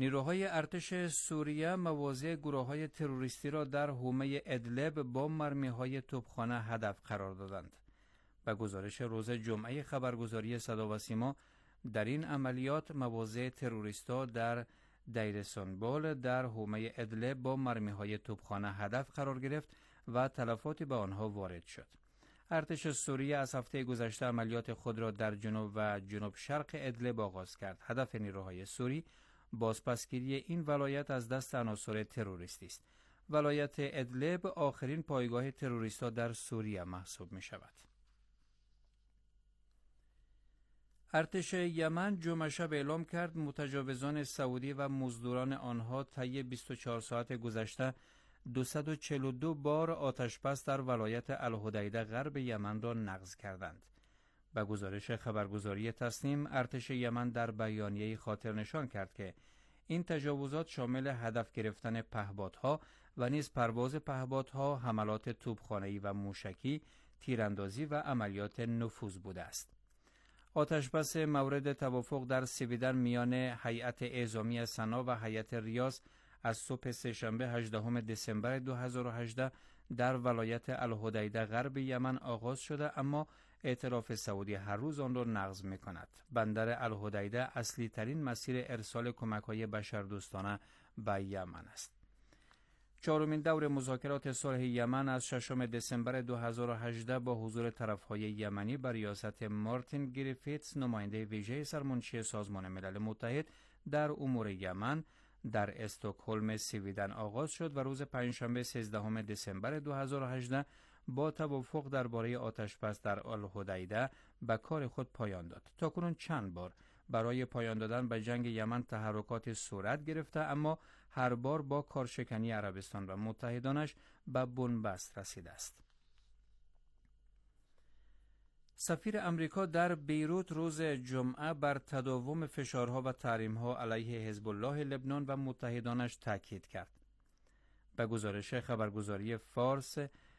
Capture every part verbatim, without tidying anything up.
نیروهای ارتش سوریه مواضع گروه‌های تروریستی را در حومه ادلب با مرمی‌های توپخانه هدف قرار دادند. به گزارش روز جمعه خبرگزاری صدا و سیما، در این عملیات مواضع تروریست‌ها در دیر سنبول در حومه ادلب با مرمی‌های توپخانه هدف قرار گرفت و تلفاتی به آنها وارد شد. ارتش سوریه از هفته گذشته عملیات خود را در جنوب و جنوب شرق ادلب آغاز کرد. هدف نیروهای سوری بازپسگیری این ولایت از دست عناصر تروریستی است. ولایت ادلب آخرین پایگاه تروریست‌ها در سوریه محسوب می شود. ارتش یمن جمعه شب اعلام کرد متجاوزان سعودی و مزدوران آنها طی بیست و چهار ساعت گذشته دویست و چهل و دو بار آتش‌بس در ولایت الحدیده غرب یمن را نقض کردند. به گزارش خبرگزاری تسنیم، ارتش یمن در بیانیه‌ای خاطر نشان کرد که این تجاوزات شامل هدف گرفتن پهپادها و نیز پرواز پهپادها، حملات توپخانه‌ای و موشکی، تیراندازی و عملیات نفوذ بوده است. آتش‌بس مورد توافق در سویدن میان هیئت اعزامی سنا و هیئت ریاض از صبح سه‌شنبه هجدهم دسامبر دو هزار و هجده در ولایت الحدیده غرب یمن آغاز شده، اما ائتلاف سعودی هر روز آن را نقض می کند. بندر الحدیده اصلی ترین مسیر ارسال کمک‌های بشردوستانه به یمن است. چهارمین دور مذاکرات صلح یمن از ششم دسامبر دو هزار و هجده با حضور طرف‌های یمنی بر ریاست مارتین گریفیتس، نماینده ویژه سرمنشی سازمان ملل متحد در امور یمن، در استکهلم سویدن آغاز شد و روز پنجشنبه سیزدهم دسامبر دو هزار و هجده با توافق درباره آتش‌بس در الحدیده به کار خود پایان داد. تاکنون چند بار برای پایان دادن به جنگ یمن تحرکات صورت گرفته، اما هر بار با کارشکنی عربستان و متحدانش به بنبست رسیده است. سفیر امریکا در بیروت روز جمعه بر تداوم فشارها و تحریم‌ها علیه حزب الله لبنان و متحدانش تاکید کرد. به گزارش خبرگزاری فارس،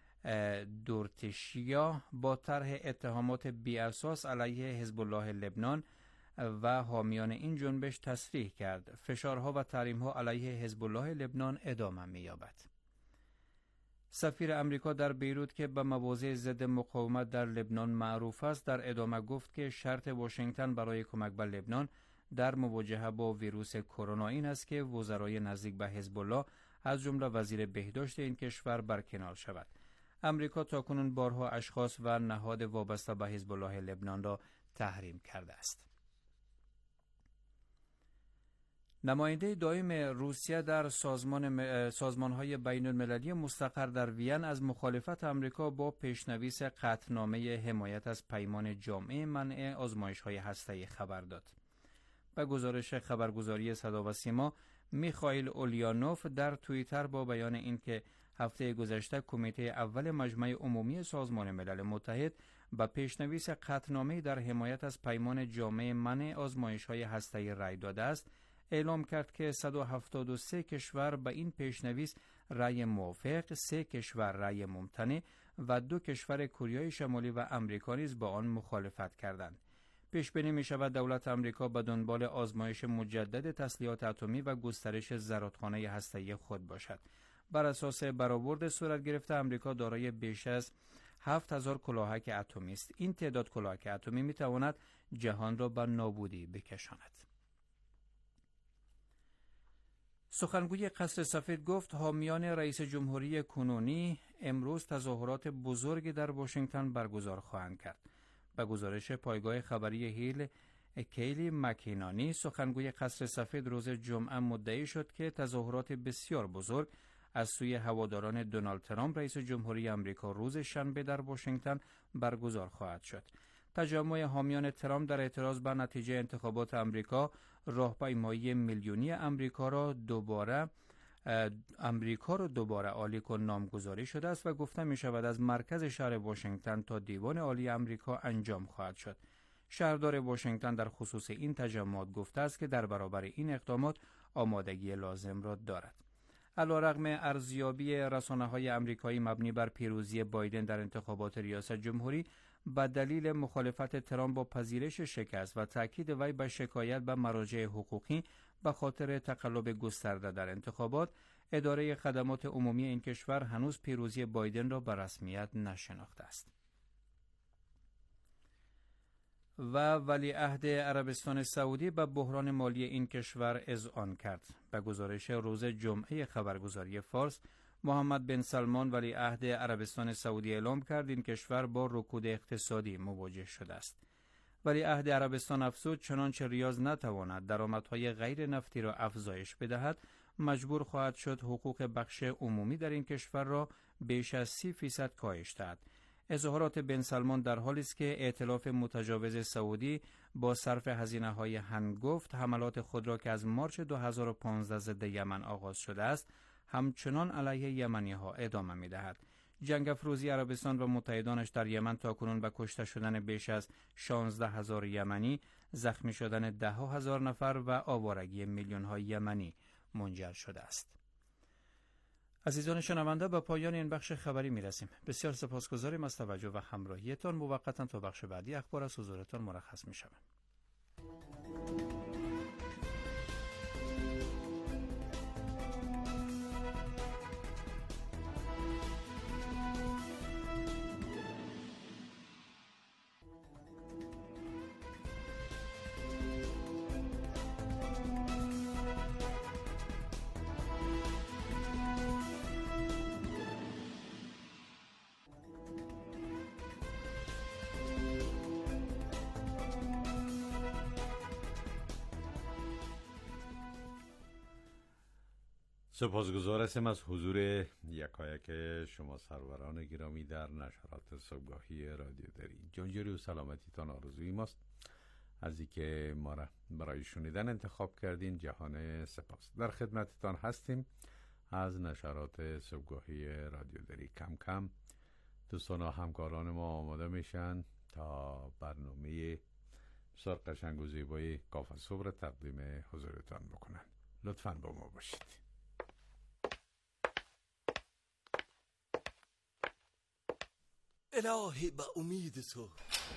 دورتشیا با طرح اتهامات بی‌اساس علیه حزب الله لبنان و حامیان این جنبش تصریح کرد فشارها و تحریم‌ها علیه حزب الله لبنان ادامه می‌یابد. سفیر امریکا در بیروت که به مواضع ضد مقاومت در لبنان معروف است، در ادامه گفت که شرط واشنگتن برای کمک به لبنان در مواجهه با ویروس کرونا این است که وزرای نزدیک به حزب الله از جمله وزیر بهداشت این کشور برکنار شود. امریکا تاکنون بارها اشخاص و نهاد وابسته به حزب الله لبنان را تحریم کرده است. نماینده دائم روسیه در سازمان سازمان‌های بین‌المللی مستقر در وین از مخالفت امریکا با پیشنویس قطعنامه حمایت از پیمان جامع منع آزمایش‌های هسته‌ای خبر داد. به گزارش خبرگزاری صدا و سیما، میخائیل اولیانوف در توییتر با بیان اینکه هفته گذشته کمیته اول مجمع عمومی سازمان ملل متحد به پیشنویس قطعنامه در حمایت از پیمان جامع منع آزمایش‌های هسته‌ای رأی داده است، اعلام کرد که صد و هفتاد و سه کشور به این پیشنویس رأی موافق، سه کشور رأی ممتنع و دو کشور کره شمالی و امریکا نیز با آن مخالفت کردند. پیش بینی می شود دولت امریکا به دنبال آزمایش مجدد تسلیحات اتمی و گسترش زرادخانه هسته‌ای خود باشد. بر اساس برآورد صورت گرفته، امریکا دارای بیش از هفت هزار کلاهک اتمی است. این تعداد کلاهک اتمی می تواند جهان را به نابودی بکشاند. سخنگوی قصر سفید گفت حامیان رئیس جمهوری کنونی امروز تظاهرات بزرگی در واشنگتن برگزار خواهند کرد. به گزارش پایگاه خبری هیل کیلی مکینانی، سخنگوی قصر سفید روز جمعه مدعی شد که تظاهرات بسیار بزرگ از سوی هواداران دونالد ترامپ رئیس جمهوری آمریکا روز شنبه در واشنگتن برگزار خواهد شد. تجمع حامیان ترامپ در اعتراض به نتیجه انتخابات آمریکا راهپیمایی میلیونی آمریکا را دوباره امریکا را دوباره عالی کن نامگذاری شده است و گفته می شود از مرکز شهر واشنگتن تا دیوان عالی آمریکا انجام خواهد شد. شهردار واشنگتن در خصوص این تجمعات گفته است که در برابر این اقدامات آمادگی لازم را دارد. علیرغم ارزیابی رسانه‌های آمریکایی مبنی بر پیروزی بایدن در انتخابات ریاست جمهوری، به دلیل مخالفت ترامپ با پذیرش شکست و تاکید وی به شکایت به مراجع حقوقی به خاطر تقلب گسترده در انتخابات، اداره خدمات عمومی این کشور هنوز پیروزی بایدن را به رسمیت نشناخته است. و ولیعهد عربستان سعودی به بحران مالی این کشور اذعان کرد. به گزارش روز جمعه خبرگزاری فارس، محمد بن سلمان ولیعهد عربستان سعودی اعلام کرد این کشور با رکود اقتصادی مواجه شده است. ولیعهد عربستان افزود چنانچه ریاض نتواند درآمدهای غیر نفتی را افزایش بدهد، مجبور خواهد شد حقوق بخش عمومی در این کشور را بیش از سی فیصد کاهش دهد. اظهارات بن سلمان در حالی است که ائتلاف متجاوز سعودی با صرف هزینه‌های هنگفت حملات خود را که از مارچ دو هزار و پانزده ضد یمن آغاز شده است، همچنان علیه یمنی‌ها ادامه می‌دهد. جنگ افروزی عربستان و متحدانش در یمن تاکنون به کشته شدن بیش از شانزده هزار یمنی، زخمی شدن ده هزار نفر و آوارگی میلیون‌های یمنی منجر شده است. عزیزان شنونده، به پایان این بخش خبری می رسیم. بسیار سپاسگزاریم از توجه و همراهیتان. موقتا تا بخش بعدی اخبار از حضورتان مرخص می شوم. سپاسگزار هستم از حضور یکایک شما سروران گرامی در نشرات صبحگاهی رادیو دری. جانجوری و سلامتیتان آرزوی ماست. از اینکه ما را برای شنیدن انتخاب کردین جهان سپاس. در خدمتتان هستیم از نشرات صبحگاهی رادیو دری. کم کم دوستان و همکاران ما آماده میشن تا برنامه بسیار قشنگ و زیبای کافه صبح را تقدیم حضورتان بکنن. لطفاً با ما باشید. الهی به امید تو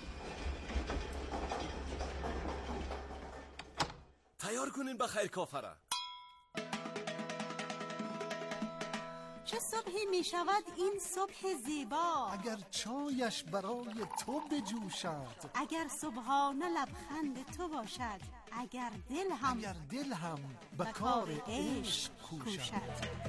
تیار کنین بخیر کافره. چه صبحی می شود این صبح زیبا، اگر چایش برای تو بجوشد، اگر صبحانه لبخند تو باشد، اگر دل هم اگر دل هم به کار عشق کوشد.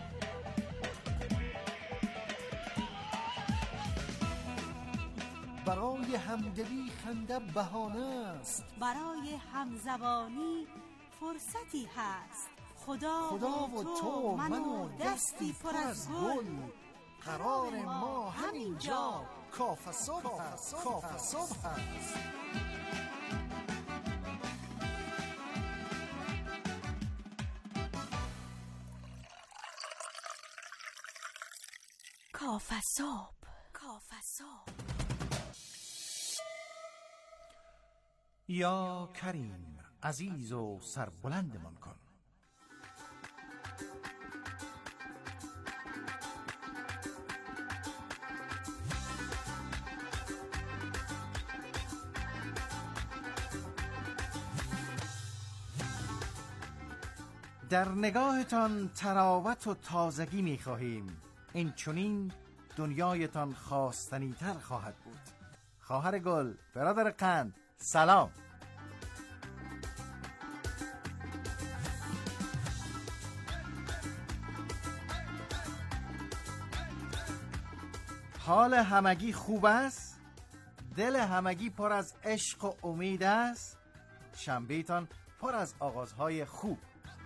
برای همدلی خنده بهانه است، برای همزبانی فرصتی هست. خدا, خدا و تو من و دستی پر از گل، قرار ما همین جا کافه صبح هست. کافه صبح هست. کافه صبح. کافه صبح. یا کریم عزیز و سربلندمان کن. در نگاهتان تراوت و تازگی می خواهیم. این چنین دنیایتان خواستنی تر خواهد بود. خواهر گل، برادر قند، سلام. حال همگی خوب است؟ دل همگی پر از عشق و امید است؟ شنبهتان پر از آغازهای خوب.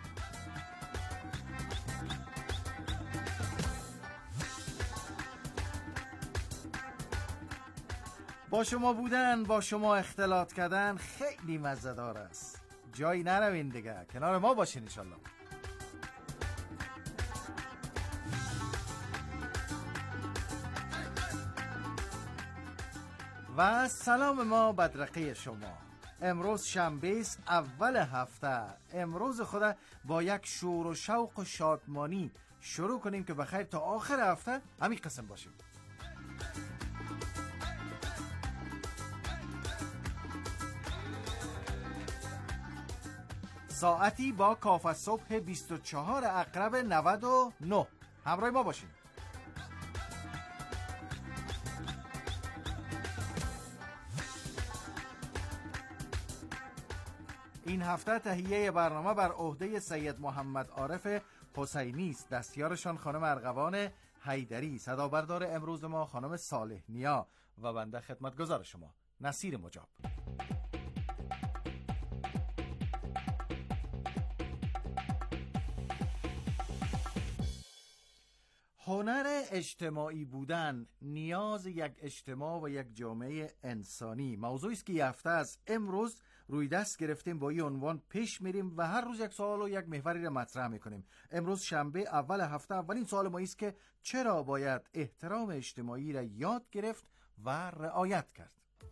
با شما بودن، با شما اختلاط کردن خیلی مزه‌دار است. جایی نروین دیگه، کنار ما باشین انشالله. و سلام ما بدرقه شما. امروز شنبه است، اول هفته. امروز خدا با یک شور و شوق و شادمانی شروع کنیم که بخیر تا آخر هفته همین قسم باشیم. ساعتی با کاف صبح بیست و چهار عقرب نود و نه. همراه ما باشین. این هفته تهیه برنامه بر عهده سید محمد عارف حسینی است. دستیارشان خانم ارغوان حیدری، صدا بردار امروز ما خانم صالح نیا و بنده خدمتگزار شما نصیر مجاب. هنر اجتماعی بودن، نیاز یک اجتماع و یک جامعه انسانی، موضوعی است که یه هفته از امروز روی دست گرفتیم. با این عنوان پیش میریم و هر روز یک سوال و یک محوری را مطرح میکنیم. امروز شنبه اول هفته، اولین سوال ما است که چرا باید احترام اجتماعی را یاد گرفت و رعایت کرد؟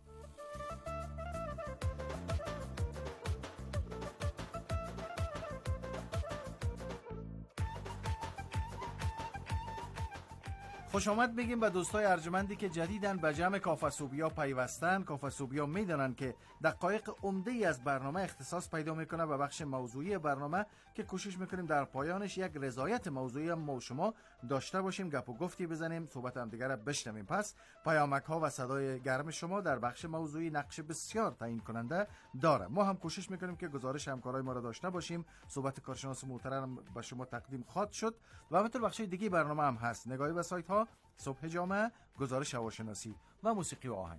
خوش آمد میگیم به دوستای ارجمندی که جدیداً به جمع کافه‌صوبیا پیوستن. کافه‌صوبیا میدونن که دقایق عمده‌ای از برنامه اختصاص پیدا میکنه به بخش موضوعی برنامه که کوشش میکنیم در پایانش یک رضایت موضوعی هم ما و شما داشته باشیم، گپ و گفتی بزنیم، صحبت هم دیگر را بشنویم. پس پیامک ها و صدای گرم شما در بخش موضوعی نقش بسیار تعیین کننده داره. ما هم کوشش میکنیم که گزارش همکارای ما را داشته باشیم. صحبت کارشناس محترم به شما تقدیم خواهد شد و همینطور بخش دیگه برنامه هم هست. نگاهی به سایت ها، صبح جامعه، گزارش هواشناسی و موسیقی و آهنگ.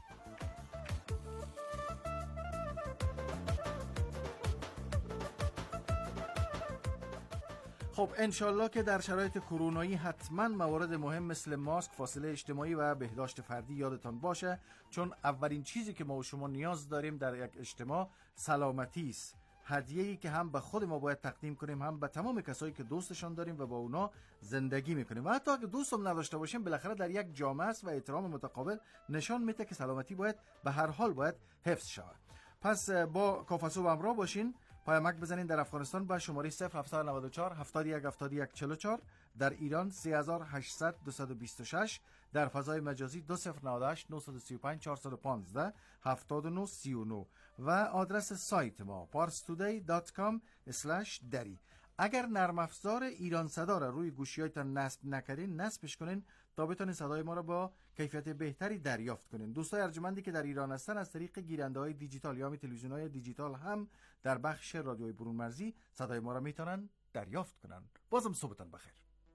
خب انشالله که در شرایط کرونایی حتما موارد مهم مثل ماسک، فاصله اجتماعی و بهداشت فردی یادتان باشه، چون اولین چیزی که ما و شما نیاز داریم در یک اجتماع سلامتی است. هدیه‌ای که هم به خود ما باید تقدیم کنیم، هم به تمام کسایی که دوستشان داریم و با اونا زندگی میکنیم. و حتی اگه دوستم نداشته باشیم، بالاخره در یک جامعه است و احترام متقابل نشان میده که سلامتی باید به هر حال باید حفظ شود. پس با کافه‌صوب همراه باشین. پیامک بزنین در افغانستان با شماره صفر هفت نه چهار هفتاد و یک هفتاد و یک چهل و چهار، در ایران سه هزار و هشتصد دویست و بیست و شش، در فضای مجازی دو صفر نه هشت نه سه پنج چهار یک پنج هفتاد و نه سی و نه و آدرس سایت ما پارس تودی دات کام اسلش دری. اگر نرم افزار ایران صدا را روی گوشی‌هایتان نصب نکردین، نصبش کنین تا بتونین صدای ما را با کیفیت بهتری دریافت کنین. دوستای ارجمندی که در ایران هستن از طریق گیرنده‌های دیجیتال یا تلویزیون‌های دیجیتال هم در بخش رادیوی برون مرزی صدای ما را میتونن دریافت کنن. بازم صبحتون بخیر.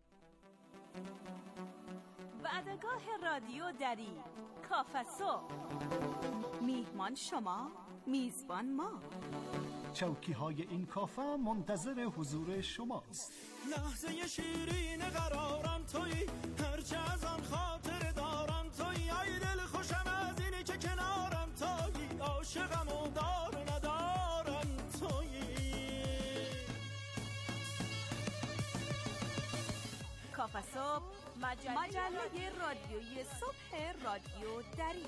وعدگاه رادیو دری، کافه‌صبح. میهمان شما، میزبان ما. چوکی های این کافه منتظر حضور شماست. لحظه شیرین قرارم توی، هرچه از آن خاطر دارم توی، ای دل خوشم از اینه که کنارم توی، عاشقم و دار و ندارم توی. کافه‌صبح، مجله, مجله رادیویی صبح رادیو دری.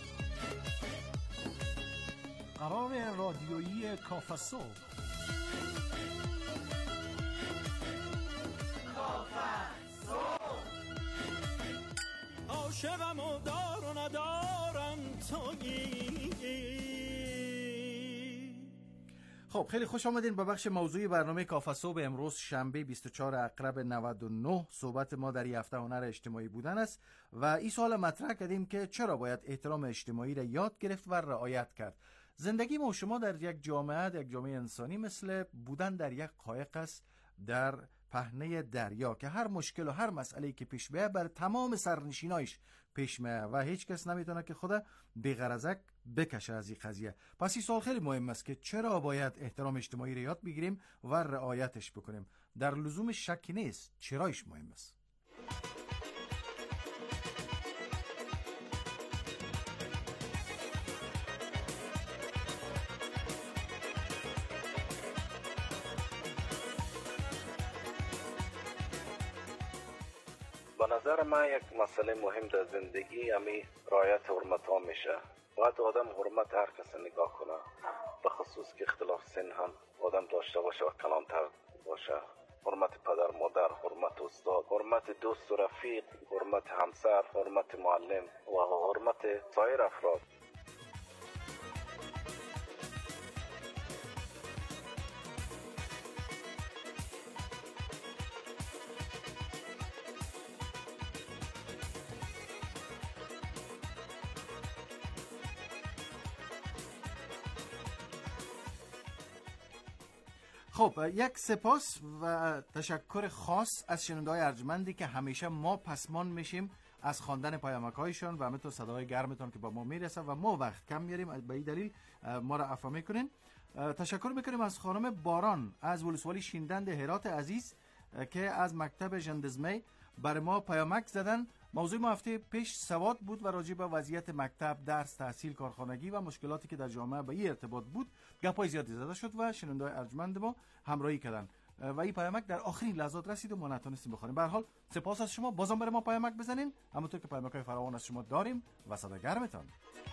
قرار رادیویی کافه‌صبح. عاشقم و دار و ندارم تویی. خب خیلی خوش آمدین به بخش موضوعی برنامه کافه‌صبح. امروز شنبه بیست و چهار عقرب نود و نه. صحبت ما در این هفته هنر اجتماعی بودن است و این سوال مطرح کردیم که چرا باید احترام اجتماعی را یاد گرفت و رعایت کرد. زندگی ما و شما در یک جامعه، در یک جامعه انسانی مثل بودن در یک قایق است در پهنه دریا که هر مشکل و هر مسئله‌ای که پیش بیاد بر تمام سرنشینایش پیش میاد و هیچ کس نمیتونه که خود بی‌غرضک بکشه از این قضیه. پس این سوال خیلی مهم است که چرا باید احترام اجتماعی را یاد بگیریم و رعایتش بکنیم. در لزوم شکی نیست، چرایش مهم است. به نظر من یک مسئله مهم در زندگی همین رعایت حرمت ها میشه. باید آدم حرمت هر کس نگاه کنه، به خصوص که اختلاف سن هم آدم داشته باشه و کلانتر باشه. حرمت پدر مادر، حرمت استاد، حرمت دوست و رفیق، حرمت همسر، حرمت معلم و حرمت سایر افراد. خب یک سپاس و تشکر خاص از شنونده‌های ارجمندی که همیشه ما پسمان میشیم از خواندن پیامک‌هایشان و همینطور صدای گرمتان که با ما میرسه و ما وقت کم میاریم، به این دلیل ما را عفو میکنین. تشکر میکنیم از خانم باران از ولسوالی شیندند هرات عزیز که از مکتب ژندزمه برای ما پیامک زدن. موضوع ما هفته پیش سواد بود و راجع به وضعیت مکتب، درس، تحصیل، کارخانگی و مشکلاتی که در جامعه به این ارتباط بود گپای زیادی زده شد و شنونده‌های ارجمند ما همراهی کردن و این پیامک در آخرین لحظات رسید و ما نتونستیم بخوریم. به هر حال سپاس از شما، بازم برای ما پیامک بزنین، همونطور که پیامک‌های فراوان از شما داریم و صدا گرمتان.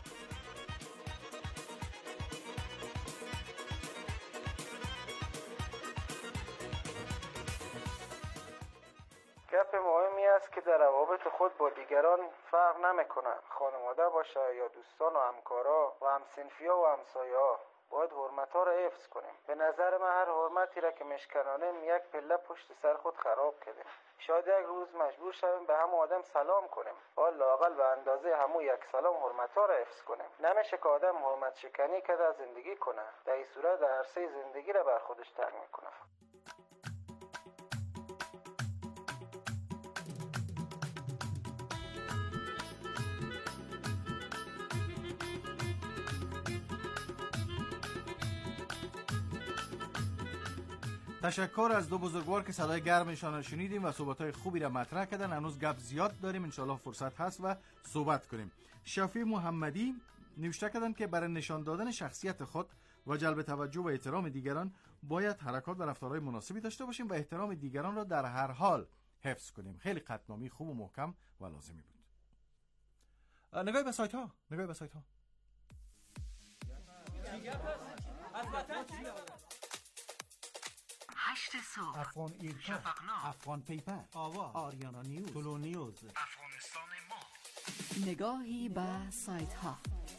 گپ مهمی است که در روابط خود با دیگران فرق نمیکنه، خانواده باشه یا دوستان و همکارا و همسنفیا و همسایه‌ها، باید حرمت‌ها را حفظ کنیم. به نظر من هر حرمتی را که مشکنانیم یک پله پشت سر خود خراب کردیم. شاید یک روز مجبور شویم به همون آدم سلام کنیم، حالا لااقل به اندازه همون یک سلام حرمت‌ها را حفظ کنیم. نمیشه که آدم حرمت شکنی کرده زندگی کنه، در این صورت در عرصه زندگی را بر خودش تنگ میکنه. تشکر از دو بزرگوار که صدای گرمشان را شنیدیم و صحبت‌های خوبی را مطرح کردن. هنوز گپ زیاد داریم، انشالله فرصت هست و صحبت کنیم. شفیع محمدی نوشته کردن که برای نشان دادن شخصیت خود و جلب توجه و احترام دیگران باید حرکات و رفتارهای مناسبی داشته باشیم و احترام دیگران را در هر حال حفظ کنیم. خیلی قطعنامی خوب و محکم و لازمی بود. نگاه به سایت ها، نگاه به سایت ها. هشت صبح، افغان ایرکا، شفقنامه، افغان پیپر، آواز، آریانا نیوز، طلو نیوز، افغانستان ما. نگاهی به سایت ها.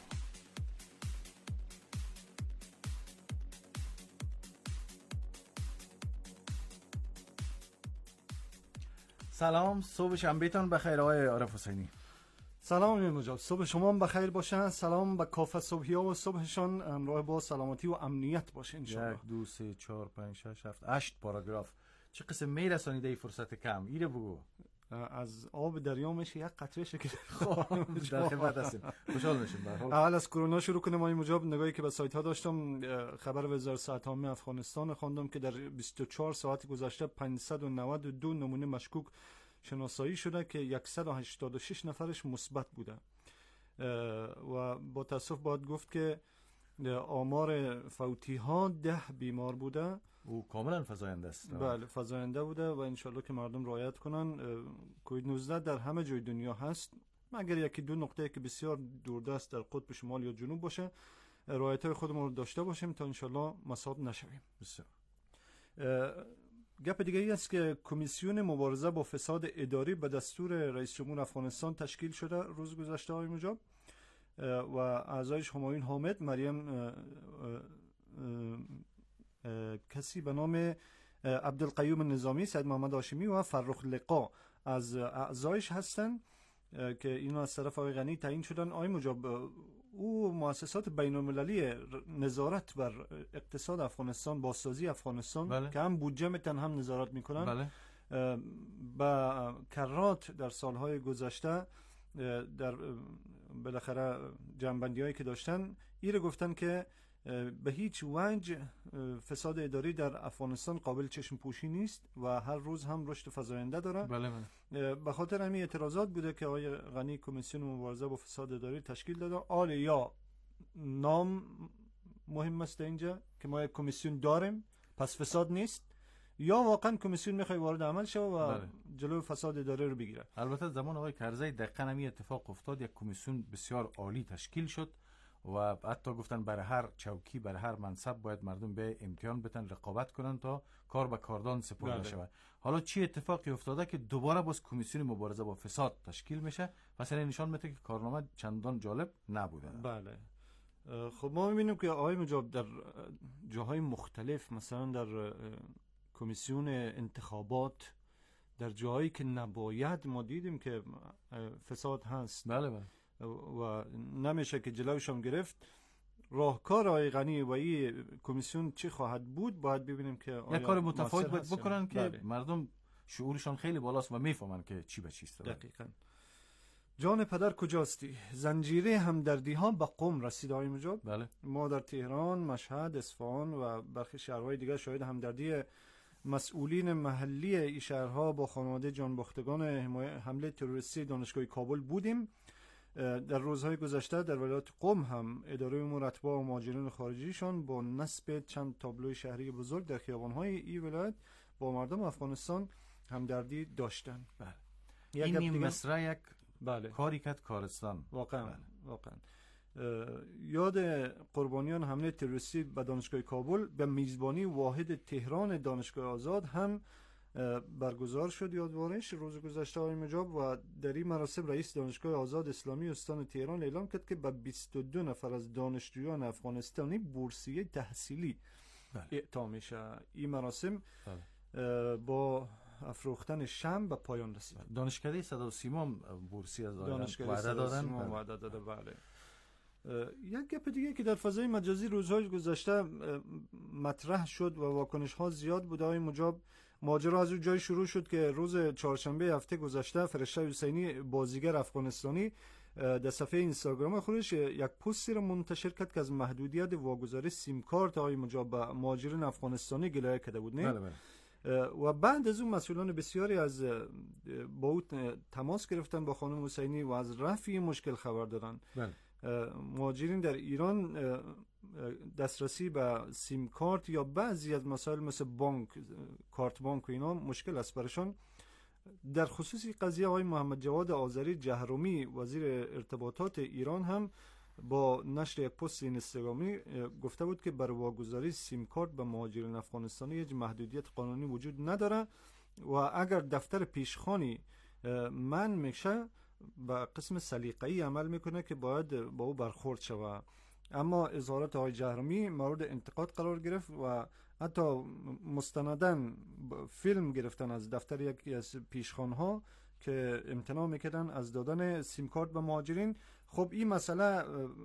سلام، صبح شنبهتون بخیر آقای عارف حسینی. سلام امین مجاب، صبح شما هم بخیر باشه. سلام به کافه صبحیا و صبحشان همراه با سلامتی و امنیت باشه انشالله. یک دو سه چهار پنج شش هفت هشت پاراگراف. چه قسم میرسانید ای فرصت کم ایره بگو. از آب دریا میشه یک قطره شکل. در خدمت هستیم، خوشحال میشیم. به هر حال اول از کرونا شروع کنیم. آقای مجاب، نگاهی که به سایت ها داشتم، خبر وزارت صحت عامه افغانستان خواندم که در بیست و چهار ساعت گذشته پانصد و نود و دو نمونه مشکوک شناسایی شده که صد و هشتاد و شش نفرش مثبت بوده و با تاسف باید گفت که آمار فوتی ها ده بیمار بوده. او کاملا فزاینده است. بله فزاینده بوده و انشالله که مردم رعایت کنن. کووید نوزده در همه جای دنیا هست، مگر یکی دو نقطه که بسیار دوردست در قطب شمال یا جنوب باشه. رعایت های خودمون رو داشته باشیم تا انشالله مصاب نشویم. بسیار. گپ دیگه ای است که کمیسیون مبارزه با فساد اداری به دستور رئیس جمهور افغانستان تشکیل شده روز گذشته آقای مجاب و اعضایش همایون حامد، مریم اه اه اه کسی به نام عبدالقیوم نظامی، سید محمد هاشمی و فرخ لقا از اعضایش هستند که اینا از طرف آقای غنی تعیین شدن. آقای مجاب، او مؤسسات بین المللی نظارت بر اقتصاد افغانستان، بازسازی افغانستان، بله، که هم بودجه میتن هم نظارت میکنن، بله، با کرات در سالهای گذشته در بالاخره جنبندی هایی که داشتن ایره گفتن که به هیچ وجه فساد اداری در افغانستان قابل چشم پوشی نیست و هر روز هم رشد فزاینده داره. بله بله. به خاطر همین اعتراضات بوده که آقای غنی کمیسیون مبارزه با فساد اداری تشکیل داده. آل یا نام مهم است اینجا که ما یک کمیسیون داریم پس فساد نیست، یا واقعا کمیسیون میخوای وارد عمل شه و بله، جلو فساد اداری رو بگیره. البته زمان آقای کرزی دقیقاً همین اتفاق افتاد، یک کمیسیون بسیار عالی تشکیل شد و حتی گفتن برای هر چوکی، برای هر منصب باید مردم به امتحان بتن، رقابت کنن تا کار به کاردان سپرده شود. حالا چی اتفاقی افتاده که دوباره باز کمیسیون مبارزه با فساد تشکیل میشه؟ پس این نشان میده که کارنامه چندان جالب نبوده. بله. خب ما میبینیم که آقای مجاب در جاهای مختلف، مثلا در کمیسیون انتخابات، در جاهایی که نباید، ما دیدیم که فساد هست. بله بله. و نمیشه که جلوش هم گرفت. راهکار آقای غنی و این کمیسیون چی خواهد بود باید ببینیم که یک کار متفاوت باید هست بکنن که بله. مردم شعورشان خیلی بالاست و میفهمن که چی به چیست. دقیقاً. جان پدر کجاستی؟ زنجیره همدردی ها به قم رسید آقای مجاب. بله. ما در تهران، مشهد، اصفهان و برخی شهرهای دیگر شاهد همدردی مسئولین محلی این شهرها با خانواده جانباختگان حمله تروریستی دانشگاه کابل بودیم. در روزهای گذشته در ولایت قم هم اداره امور اتباع و مهاجرین خارجیشان با نصب چند تابلوی شهری بزرگ در خیابان‌های این ولایت با مردم افغانستان همدردی داشتند. بله. یک این دیگه... مصرع یک بله. کاری کرد کارستان. واقعا بله. واقعا یاد قربانیان حمله تروریستی به دانشگاه کابل به میزبانی واحد تهران دانشگاه آزاد هم برگزار شد یادوارش روز گذشته آقای مجاب و در این مراسم رئیس دانشگاه آزاد اسلامی استان تهران اعلام کرد که به بیست و دو نفر از دانشجویان افغانستانی بورسیه تحصیلی بله. اعطا میشه. این مراسم بله. با افروختن شمع به پایان رسید. دانشکده صدا و سیما بورسیه از دانشکده صدا و سیما وعده داده. بله. یک گپ دیگه که در فضای مجازی روزهای گذشته مطرح شد و واکنش ها زیاد بود آقای مجاب، ماجرا از اون جای شروع شد که روز چهارشنبه هفته گذشته فرشته حسینی بازیگر افغانستانی در صفحه اینستاگرام خودش یک پستی را منتشر کرد که از محدودیت واگذاری سیم کارت آقای مجاب به مهاجرین افغانستانی گلایه کرده بود. نه؟ بله بله. و بعد از اون مسئولان بسیاری از با او تماس گرفتن با خانم حسینی و از رفع مشکل خبر دادن. بله. مهاجرین در ایران دسترسی به سیم کارت یا بعضی از مسائل مثل بانک، کارت بانک و اینا مشکل است برشان. در خصوصی قضیه آقای محمد جواد آذری جهرومی وزیر ارتباطات ایران هم با نشر یک پست اینستاگرامی گفته بود که برای واگذاری سیم کارت به مهاجرین افغانستانی هیچ محدودیت قانونی وجود نداره و اگر دفتر پیشخوانی من میشه به قسم سلیقه‌ای عمل میکنه که باید با او برخورد شود. اما اظهارات آقای جهرومی مورد انتقاد قرار گرفت و حتی مستنداً فیلم گرفتن از دفتر یکی از پیشخوان‌ها که امتناع میکردن از دادن سیم کارت به مهاجرین. خب این مسئله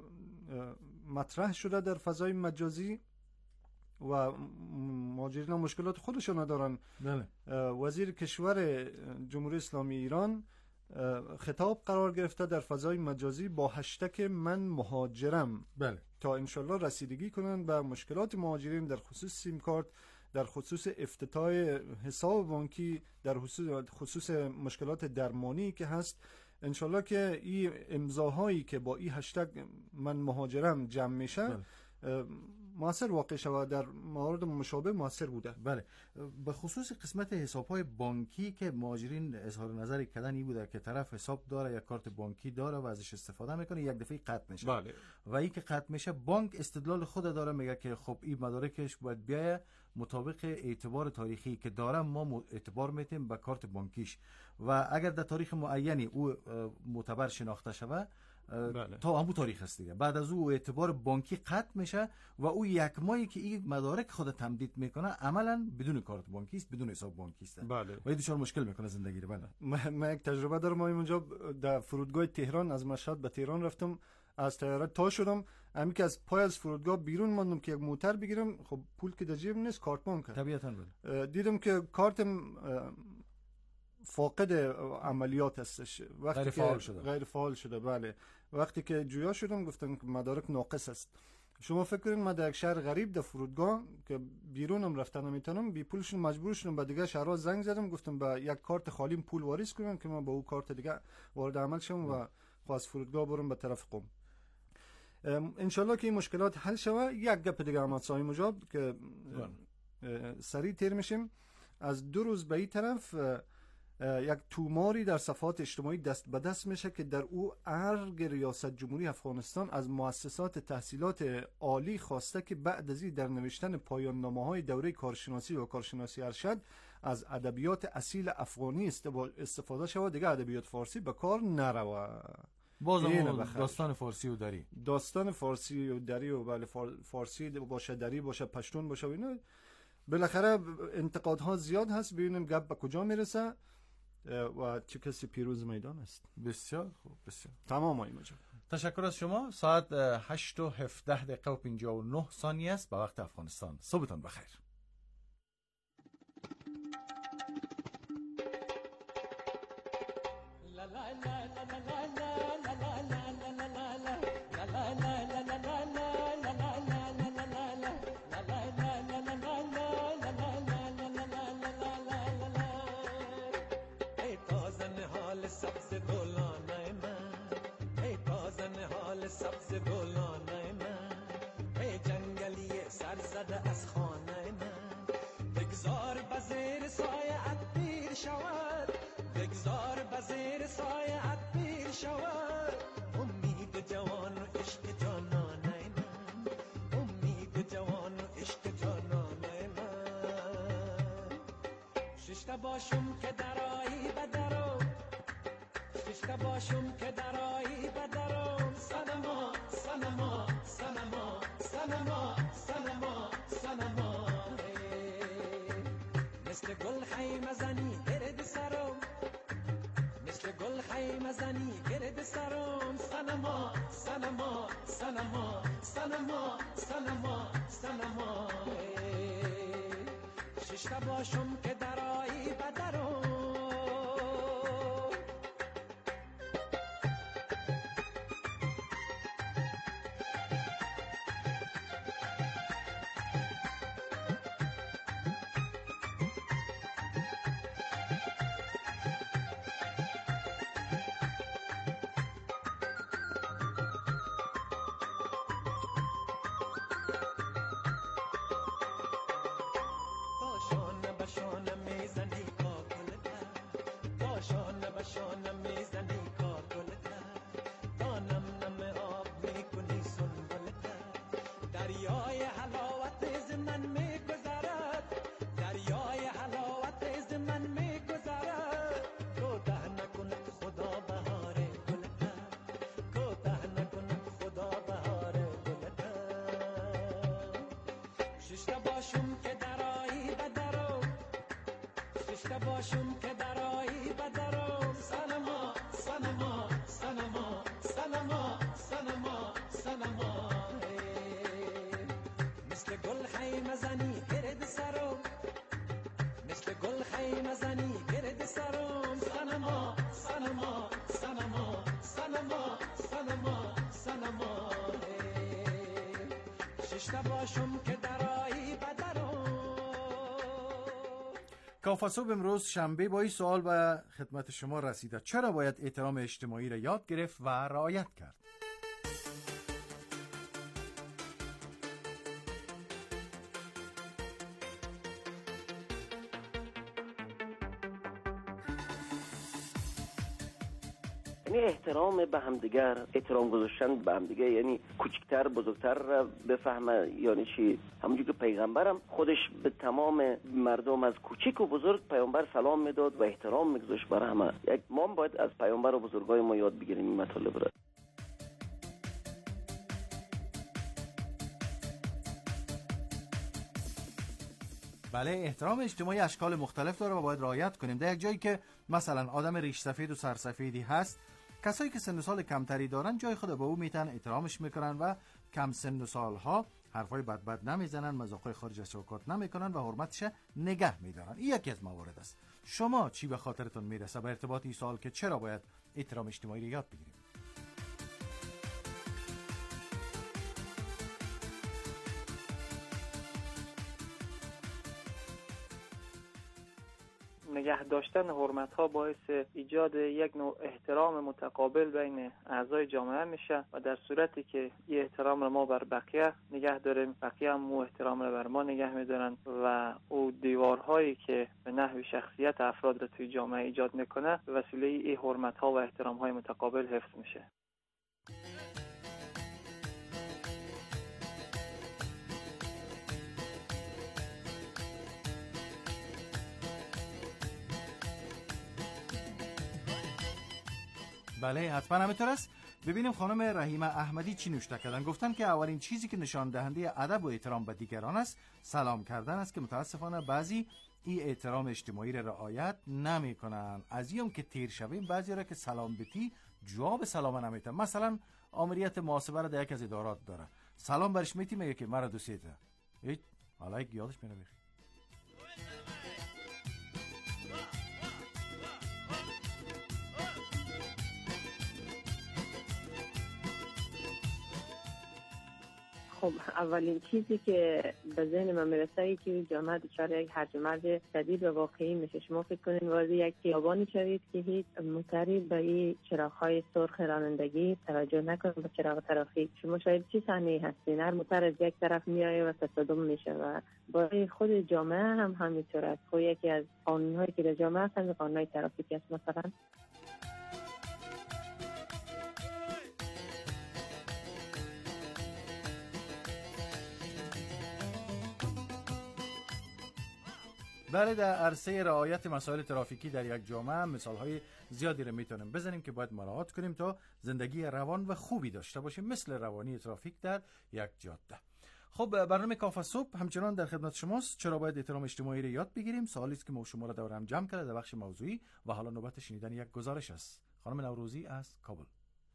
مطرح شده در فضای مجازی و مهاجرین مشکلات خودشون دارن. بله. وزیر کشور جمهوری اسلامی ایران خطاب قرار گرفته در فضای مجازی با هشتگ من مهاجرم. بله. تا انشالله رسیدگی کنن به مشکلات مهاجرین در خصوص سیم کارت، در خصوص افتتاح حساب بانکی، در خصوص, خصوص مشکلات درمانی که هست. انشالله که این امضاهایی که با این هشتگ من مهاجرم جمع میشه بله. موثر واقع شود. در موارد مشابه موثر بوده. بله. به خصوص قسمت حساب‌های بانکی که مهاجرین اظهار نظری کردن این بوده که طرف حساب داره، یک کارت بانکی داره و ازش استفاده میکنه، یک دفعه قطع میشه. بله. و این که قطع میشه بانک استدلال خود داره، میگه که خب این مدارکش باید بیایه مطابق اعتبار تاریخی که داره، ما اعتبار میتیم به کارت بانکیش و اگر در تاریخ معینی او معتبر شناخته شود بله. تا همون تاریخ است دیگه. بعد از او اعتبار بانکی قطع میشه و او یک ماهی که این مدارک خود تمدید میکنه عملا بدون کارت بانکی است، بدون حساب بانکی است. بله. و این دچار مشکل میکنه زندگی رو. بله. من یک تجربه دارم اونجا در فرودگاه تهران، از مشهد به تهران رفتم، از طیاره تا شدم، همین که از پای از فرودگاه بیرون ماندم که یک موتر بگیرم، خب پول که در جیب نیست، کارت بانک طبیعتاً. بله. دیدم که کارتم فاقد عملیات هستش، وقتی غیر فعال شده. غیر فعال شده. بله. وقتی که جویا شدم گفتن که مدارک ناقص است. شما فکر کنید من در یک شهر غریب در فرودگاه که بیرونم رفتن نمیتونم، بی پولشون مجبور شدم به دیگه شهرها زنگ زدم، گفتم با یک کارت خالیم پول واریز کنم که من با اون کارت دیگه وارد عمل شم و خواست فرودگاه برم به طرف قم. انشالله که این مشکلات حل شود. یک گپ دیگه هم صاحب مجاب که سریع تیر میشیم، از دو روز به این طرف یک توماری در صفحات اجتماعی دست به دست میشه که در او ارگ ریاست جمهوری افغانستان از مؤسسات تحصیلات عالی خواسته که بعد از این در نوشتن پایان نامه‌های دوره کارشناسی و کارشناسی ارشد از ادبیات اصیل افغانی استفاده شود، دیگه ادبیات فارسی به کار نرود. باز داستان فارسی و دری داستان فارسی و دری و بله فارسی باشه، دری باشه، پشتون باشه، اینا بالاخره انتقادها زیاد هست. ببینیم گپ به کجا میرسه و چه کسی پیروز میدان است. بسیار خوب. بسیار تمام. آقای مجاب تشکر از شما. ساعت هشت و هفده دقیقه و پنجاه و نه ثانیه است به وقت افغانستان. صبحتون بخیر. سبز گلانه من ای جنگلی سرزده از خانه من بگذار بزیر سایه ات پیر شود بگذار بزیر سایه ات پیر شود امید جوان و عشق جانانه من امید جوان و عشق جانانه من ششته باشم که درایی بدرو ششته باشم که درایی بدرو سنما سنما سنما سنما سنما سنما مثل گل خیمه زنی گرد سرم مثل گل خیمه زنی گرد سرم سنما سنما سنما سنما سنما سنما ششته باشم که درایی بدرم ششته باشم که درایی بدرو ششته باشم که درایی بدرو سنما سنما سنما سنما سنما سنما مثل گل خیمه زنی گرد سرم مثل گل خیمه زنی گرد سرم سنما سنما سنما سنما سنما سنما ششته باشم که درایی بدرم. کافاسوب امروز شنبه با این سوال به خدمت شما رسیده: چرا باید احترام اجتماعی را یاد گرفت و رعایت کرد؟ یعنی احترام به همدیگر، احترام گذاشتن به همدیگر، یعنی کوچکتر بزرگتر را بفهمه. یعنی چی؟ همونجور که پیغمبرم خودش به تمام مردم از کوچک و بزرگ پیامبر سلام میداد و احترام میگذاشت برای همه. یک ما باید از پیامبر و بزرگای ما یاد بگیریم این مطالب را. بله، احترام اجتماعی اشکال مختلف داره و باید رعایت کنیم. در یک جایی که مثلا آدم ریش سفید و سرسفیدی هست، کسایی که سن و سال کمتری دارن جای خود به او میتن احترامش میکنن و کم سن و سالها حرفای بد بد نمیزنن، مذاقای خارج از چوکات نمیکنن و حرمتش نگه میدارن. این یکی از موارد است. شما چی به خاطرتون میرسه به ارتباط این سوال که چرا باید احترام اجتماعی رو یاد بگیریم؟ نگه داشتن حرمت ها باعث ایجاد یک نوع احترام متقابل بین اعضای جامعه میشه و در صورتی که این احترام را ما بر بقیه نگه داریم، بقیه هم او احترام را بر ما نگه میدارن و او دیوارهایی که به نحو شخصیت افراد را توی جامعه ایجاد میکنه به وسیله این حرمت ها و احترام های متقابل حفظ میشه. بله، حتما همینطور است. ببینیم خانم رحیمه احمدی چی نوشته کردن. گفتن که اولین چیزی که نشان دهنده ادب و احترام به دیگران است سلام کردن است که متاسفانه بعضی این احترام اجتماعی را رعایت نمیکنن. از اینم که تیر شویم بعضی را که سلام بتی جواب سلام نمیتن. مثلا آمریت محاسبه را در یک از ادارات داره. سلام برش میتی میگه که مرا دوستیته هیچ حالا یک یادش میره بخیر. خب اولین چیزی که به ذهن من میرسه که جامعه دچار یک هرج و مرج شدید و واقعی میشه. شما فکر کنین وارد یک خیابانی شوید که هیچ موتری به این چراغ‌های سرخ رانندگی توجه نکنه، به چراغ ترافیک. شما شاید چی صحنه‌ای هستین؟ هر موتر از یک طرف میایه و تصادم میشه و برای خود جامعه هم همینطور است. خب یکی از قانون‌هایی که در جامعه هستن قانون‌های ترافیکی است. مثلا بله، در عرصه رعایت مسائل ترافیکی در یک جامعه مثال‌های زیادی رو میتونیم بزنیم که باید مراعات کنیم تا زندگی روان و خوبی داشته باشیم، مثل روانی ترافیک در یک جاده. خب برنامه کافه صبح همچنان در خدمت شماست. چرا باید احترام اجتماعی رو یاد بگیریم؟ سوالی است که ما شما را دور هم جمع کرده در بخش موضوعی و حالا نوبت شنیدن یک گزارش است. خانم نوروزی از کابل.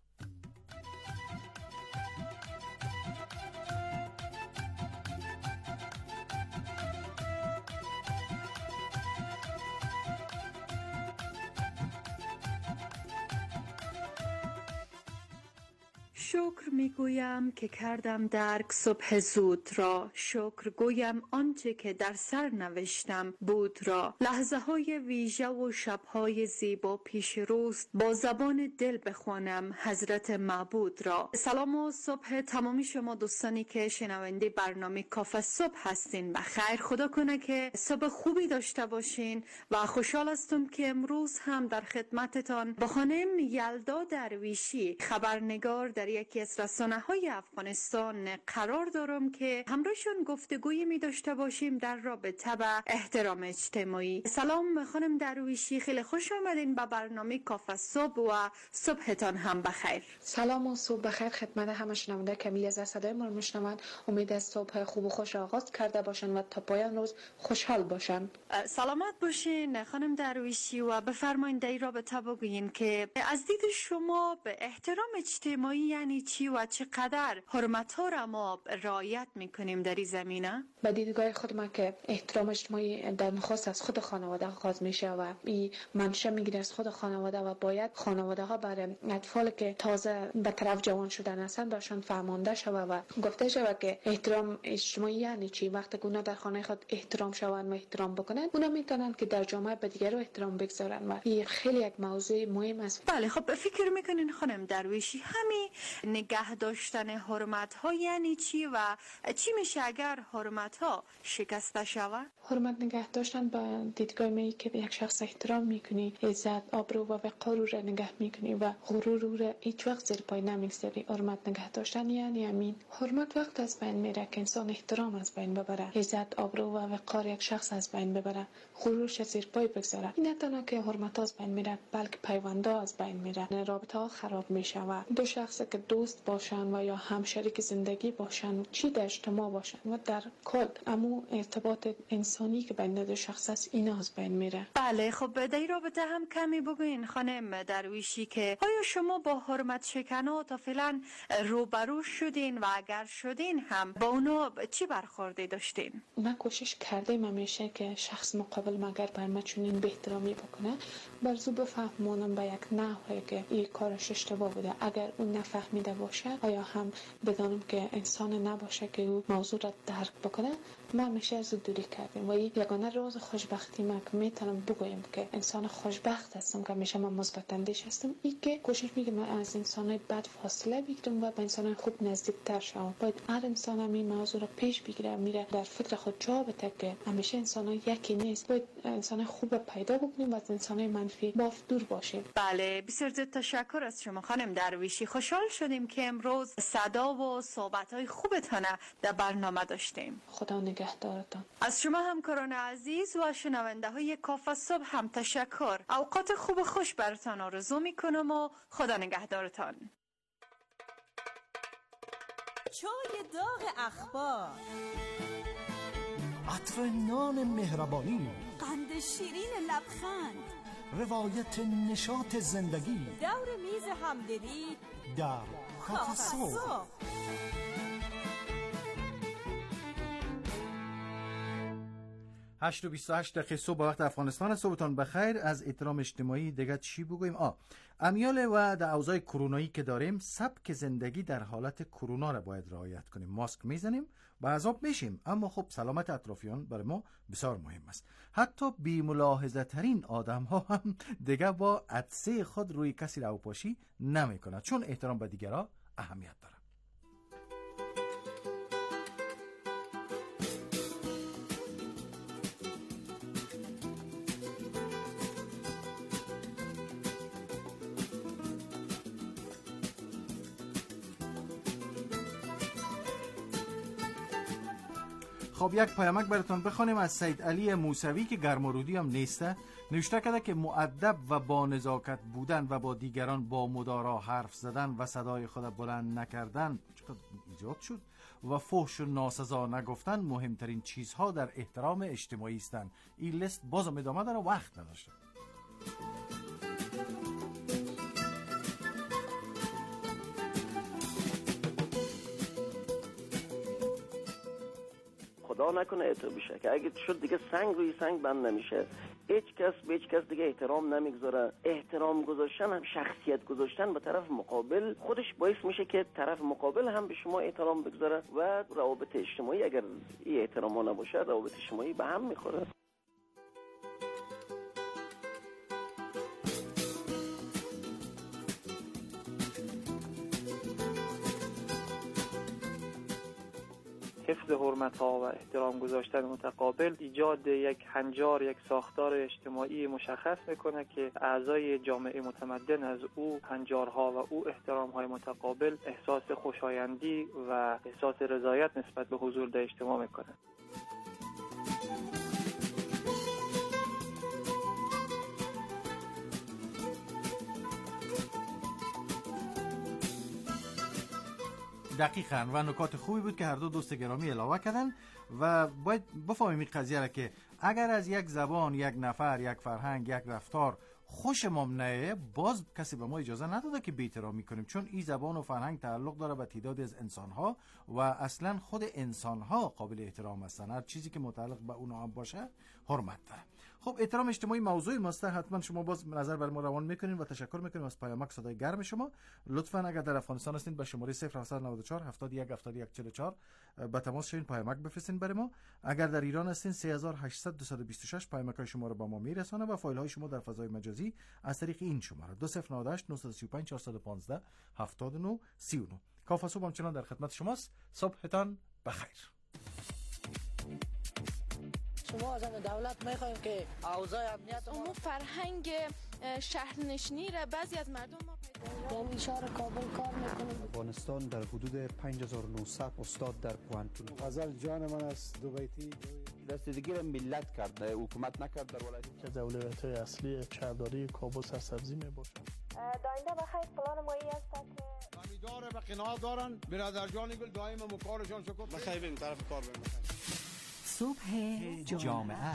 شکر میگویم که کردم درک صبح زود را، شکر گویم آنچه که در سر نوشتم بود را. لحظه های ویژه و شبهای زیبا پیش روست، با زبان دل بخوانم حضرت معبود را. سلام و صبح تمامی شما دوستانی که شنونده برنامه کافه صبح هستین. بخیر، خدا کنه که صبح خوبی داشته باشین و خوشحال هستم که امروز هم در خدمتتان با خانم یلدا درویشی، خبرنگار در یکی از رسانه‌های افغانستان قرار دارم که همراهشون گفتگویی می داشته باشیم در رابطه با احترام اجتماعی. سلام خانم درویشی، خیلی خوش آمدین به برنامه کافه صبح و صبحتان هم بخیر. سلام و صبح بخیر خدمت همه شنونده کمیل از صدای ما رو میشنوند. امید از صبح خوب و خوش آغاز کرده باشن و تا پایان روز خوشحال باشن. سلامت باشین خانم درویشی و بفرمایید در رابطه بگوین که از دید شما به احترام اجتماعی یعنی چی و چقدر حرمت ها را ما رعایت میکنیم در این زمینه؟ به دیدگاه خود من که احترام اجتماعی در نخست از خود خانواده آغاز میشه و این منشأ میگیره از خود خانواده و باید خانواده ها برای اطفال که تازه به طرف جوان شدن هستند داشتن فهمانده شود و گفته شود که احترام اجتماعی یعنی چی. وقتی گونه در خانه خود احترام شوند و احترام بکنند، اونا میتونن که در جامعه به دیگران احترام بگذارن و این خیلی یک موضوع مهم است. بله، خب فکر میکنین خانم درویشی همین نگه داشتن حرمت ها یعنی چی و چی میشه اگر حرمت ها شکسته شود؟ حرمت نگه داشتن با دیدگاه می که به یک شخص احترام میکنی، عزت، آبرو و وقار رو نگه میکنی و غرور رو هیچ وقت زیر پای نمیگذاری. حرمت نگه داشتن یعنی همین. حرمت وقت از بین میره که انسان احترام از بین ببره، عزت، آبرو و وقار یک شخص از بین ببره، غرورش زیر پای بگذاره. این نه تنها که حرمت از بین میره بلکه پیوندها از بین میره، رابطه ها خراب میشه و دو شخص که دوست باشن و یا هم شریک زندگی باشن، چی در اجتماع باشن و در کل امو ارتباط انسانی که بین دو شخص است اینا از بین میره. بله، خب در این رابطه هم کمی بگوین خانم درویشی که آیا شما با حرمت شکنها تا فعلا روبرو شدین و اگر شدین هم با اونا چی برخوردی داشتین؟ من کوشش کردم همیشه که شخص مقابل مگر بر من چنین بهترامی بکنه برزو بفهمونم به یک نحوی که این کارش اشتباه بوده. اگر اون نفهمیده باشه آیا هم بدانم که انسان نباشه که او موضوع را درک بکنه، من همیشه از دوری کردم و این یگانه راز خوشبختی من که میتونم بگویم که انسان خوشبخت هستم که همیشه من مثبت اندیش هستم. این که کوشش میگم من از انسانای بد فاصله بگیرم و به انسانای خوب نزدیکتر شوم. باید هر انسان هم این موضوع را پیش بگیره، میره در فکر خود جا بده که همیشه انسان یکی نیست. باید انسان خوب پیدا بکنیم و از انسان منفی باف دور باشیم. بله، بسیار زیاد تشکر از شما خانم درویشی. خوشحال شدیم که امروز صدا و صحبت‌های خوبتان در برنامه داشتیم. خدا نگهدارتان. از شما همکاران عزیز و شنونده های کافه صبح هم تشکر. اوقات خوب و خوش براتان آرزو میکنم و خدا نگهدارتان. چای داغ اخبار، عطر نان مهربانی، قند شیرین لبخند، روایت نشاط زندگی، دور میز همدلی در کافه صبح. هشت و بیست و هشت دقیقه صبح وقت افغانستان. صبحتان بخیر. از احترام اجتماعی دیگه چی بگویم؟ آ امیال و در اوضاع کرونایی که داریم، سبک زندگی در حالت کرونا را باید رعایت کنیم. ماسک میزنیم، با عذاب میشیم، اما خب سلامت اطرافیان برای ما بسیار مهم است. حتی بی ملاحظه ترین آدم ها هم دیگه با عطسه خود روی کسی روپاشی نمی کند، چون احترام به دیگران اهمیت دارد. خب یک پیامک براتون بخونیم از سید علی موسوی که گرمارودی هم نیسته. نوشته کرده که مؤدب و با نزاکت بودن و با دیگران با مدارا حرف زدن و صدای خود بلند نکردن چقدر ایجاد شد و فحش و ناسزا نگفتن مهمترین چیزها در احترام اجتماعی هستند. این لیست بازم ادامه داره، وقت نداشته. خدا نکنه اعتراض بشه که اگه شد دیگه سنگ روی سنگ بند نمیشه. هیچ کس به هیچ کس دیگه احترام نمیگذاره. احترام گذاشتن هم شخصیت گذاشتن به طرف مقابل خودش باعث میشه که طرف مقابل هم به شما احترام بگذاره و روابط اجتماعی اگر این احترام نباشه روابط اجتماعی به هم میخوره. حفظ حرمت‌ها و احترام گذاشتن متقابل ایجاد یک هنجار، یک ساختار اجتماعی مشخص میکنه که اعضای جامعه متمدن از او هنجارها و او احترام‌های متقابل احساس خوشایندی و احساس رضایت نسبت به حضور در اجتماع میکنه. دقیقاً و نکات خوبی بود که هر دو دوست گرامی علاوه کردن و باید بفهمیم این قضیه را که اگر از یک زبان، یک نفر، یک فرهنگ، یک رفتار خوشمون نیه، باز کسی به ما اجازه نداده که بی‌احترامی کنیم، چون این زبان و فرهنگ تعلق داره به تعدادی از انسان‌ها و اصلاً خود انسان‌ها قابل احترام هستند. هر چیزی که متعلق به اونها هم باشه حرمت داره. خب احترام اجتماعی موضوع ماست، حتما شما باز نظر بر ما روان میکنین و تشکر میکنیم از پیامک صدای گرم شما. لطفاً اگر در افغانستان هستین به شماره صفر هفت نه چهار هفتاد و یک هفتاد و یک چهل و چهار به تماس شوین، پیامک بفرستین برای ما. اگر در ایران هستین سه هزار و هشتصد دویست و بیست و شش پیامک‌های شما رو با ما میرسونه و فایل های شما در فضای مجازی از طریق این شماره دو صفر نه هشت نه سه پنج چهار یک پنج هفت نه سه نه. کافه صبح همچنان در خدمت شماست. صبحتان بخیر. شما از دولت میخوایم که اوضاع امنیت ما فرهنگ شهرنشینی را بعضی از مردم ما پیدا یعنی شهر کابل کار میکنیم. افغانستان در حدود پنج هزار و نهصد استاد در پوهنتون. غزل جان من است دو بیتی رسیدگی را ملت کرد، حکومت نکرد در ولایت که اولویت‌های اصلی شهرداری کابل سرسبزی میباشد. داینده بخیر پلان مایی است که امیدواره به قناعت دارن برادر جان گل دائما مکارشان شکر بخیر بریم طرف کار بریم. صبح جامعه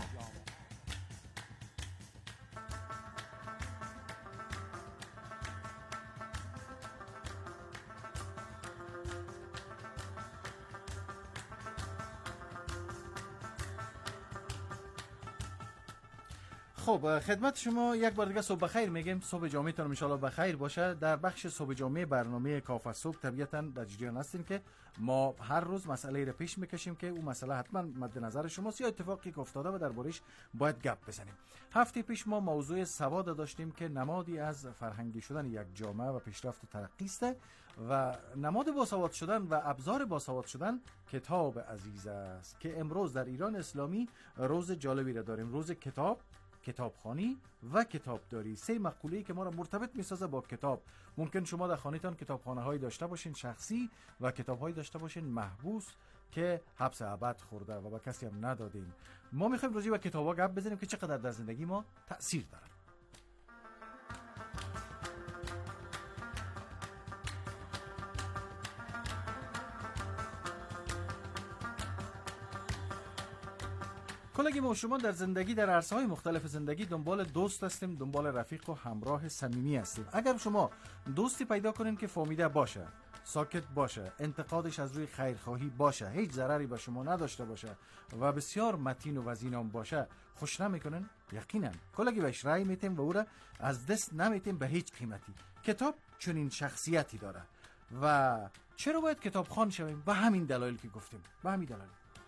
خب خدمت شما یک بار دیگه صبح بخیر میگیم. صبح جامعتون ان شاءالله بخیر باشه. در بخش صبح جامعه برنامه کافه صبح طبیعتاً در جریان هستیم که ما هر روز مسئله رو پیش میکشیم که اون مسئله حتما مد نظر شماست یا اتفاقی که افتاده و دربارش باید گپ بزنیم. هفته پیش ما موضوع سواد داشتیم که نمادی از فرهنگی شدن یک جامعه و پیشرفت و ترقی است و نماد باسواد شدن و ابزار باسواد شدن کتاب عزیز است که امروز در ایران اسلامی روز جالبی را داریم، روز کتاب، کتابخوانی و کتابداری. سه مقوله‌ای که ما را مرتبط می‌سازه با کتاب. ممکن شما در خانه‌تان کتابخانه‌هایی داشته باشین شخصی و کتاب‌هایی داشته باشین محبوس که حبس ابد خورده و به کسی هم ندادین. ما می‌خوایم راجع به کتاب‌ها گپ بزنیم که چقدر در زندگی ما تأثیر داره. کلگی ما شما در زندگی در عرصه‌های مختلف زندگی دنبال دوست هستیم، دنبال رفیق و همراه صمیمی هستیم. اگر شما دوستی پیدا کنین که فامیده باشه، ساکت باشه، انتقادش از روی خیرخواهی باشه، هیچ ضرری به شما نداشته باشه و بسیار متین و وزینام باشه، خوش نمیکنن؟ یقینا کلگی بهش رأی میتیم و او را از دست نمیتیم به هیچ قیمتی. کتاب چنین شخصیتی داره و چرا باید کتاب خوان شویم؟ به همین دلایل که گفتیم، به همین دلایل.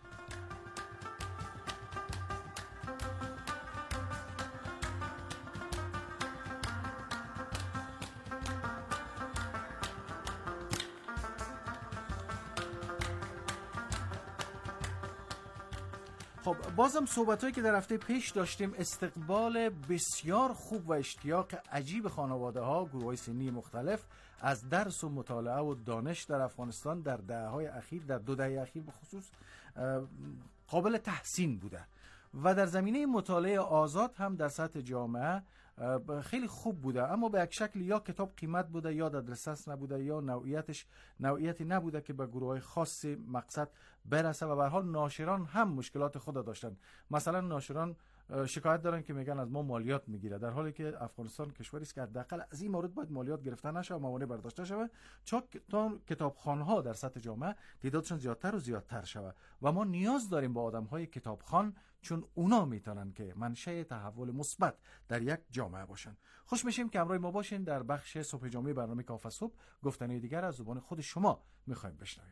خب بازم صحبتایی که در هفته پیش داشتیم، استقبال بسیار خوب و اشتیاق عجیب خانواده ها، گروه سنی مختلف از درس و مطالعه و دانش در افغانستان در دهه‌های اخیر، در دو دهه اخیر به خصوص قابل تحسین بوده و در زمینه مطالعه آزاد هم در سطح جامعه خیلی خوب بوده، اما به یک شکل یا کتاب قیمت بوده یا در دسترس نبوده یا نوعیتش نوعیتی نبوده که به گروه‌های خاصی مقصد برسه و به هر حال ناشران هم مشکلات خود داشتن. مثلا ناشران شکایت دارن که میگن از ما مالیات میگیره، در حالی که افغانستان کشوری است که حداقل از این مورد باید مالیات گرفته نشه و موانع برداشته شود، چون کتابخوان‌ها در سطح جامعه تعدادشون زیادتر و زیادتر شود و ما نیاز داریم با آدم‌های کتابخوان، چون اونا میتونن که منشأ تحول مثبت در یک جامعه باشن. خوش میشیم که همراه ما باشین در بخش صبح جامعه برنامه کافه صبح. گفتنی دیگر از زبان خود شما میخوایم بشنویم.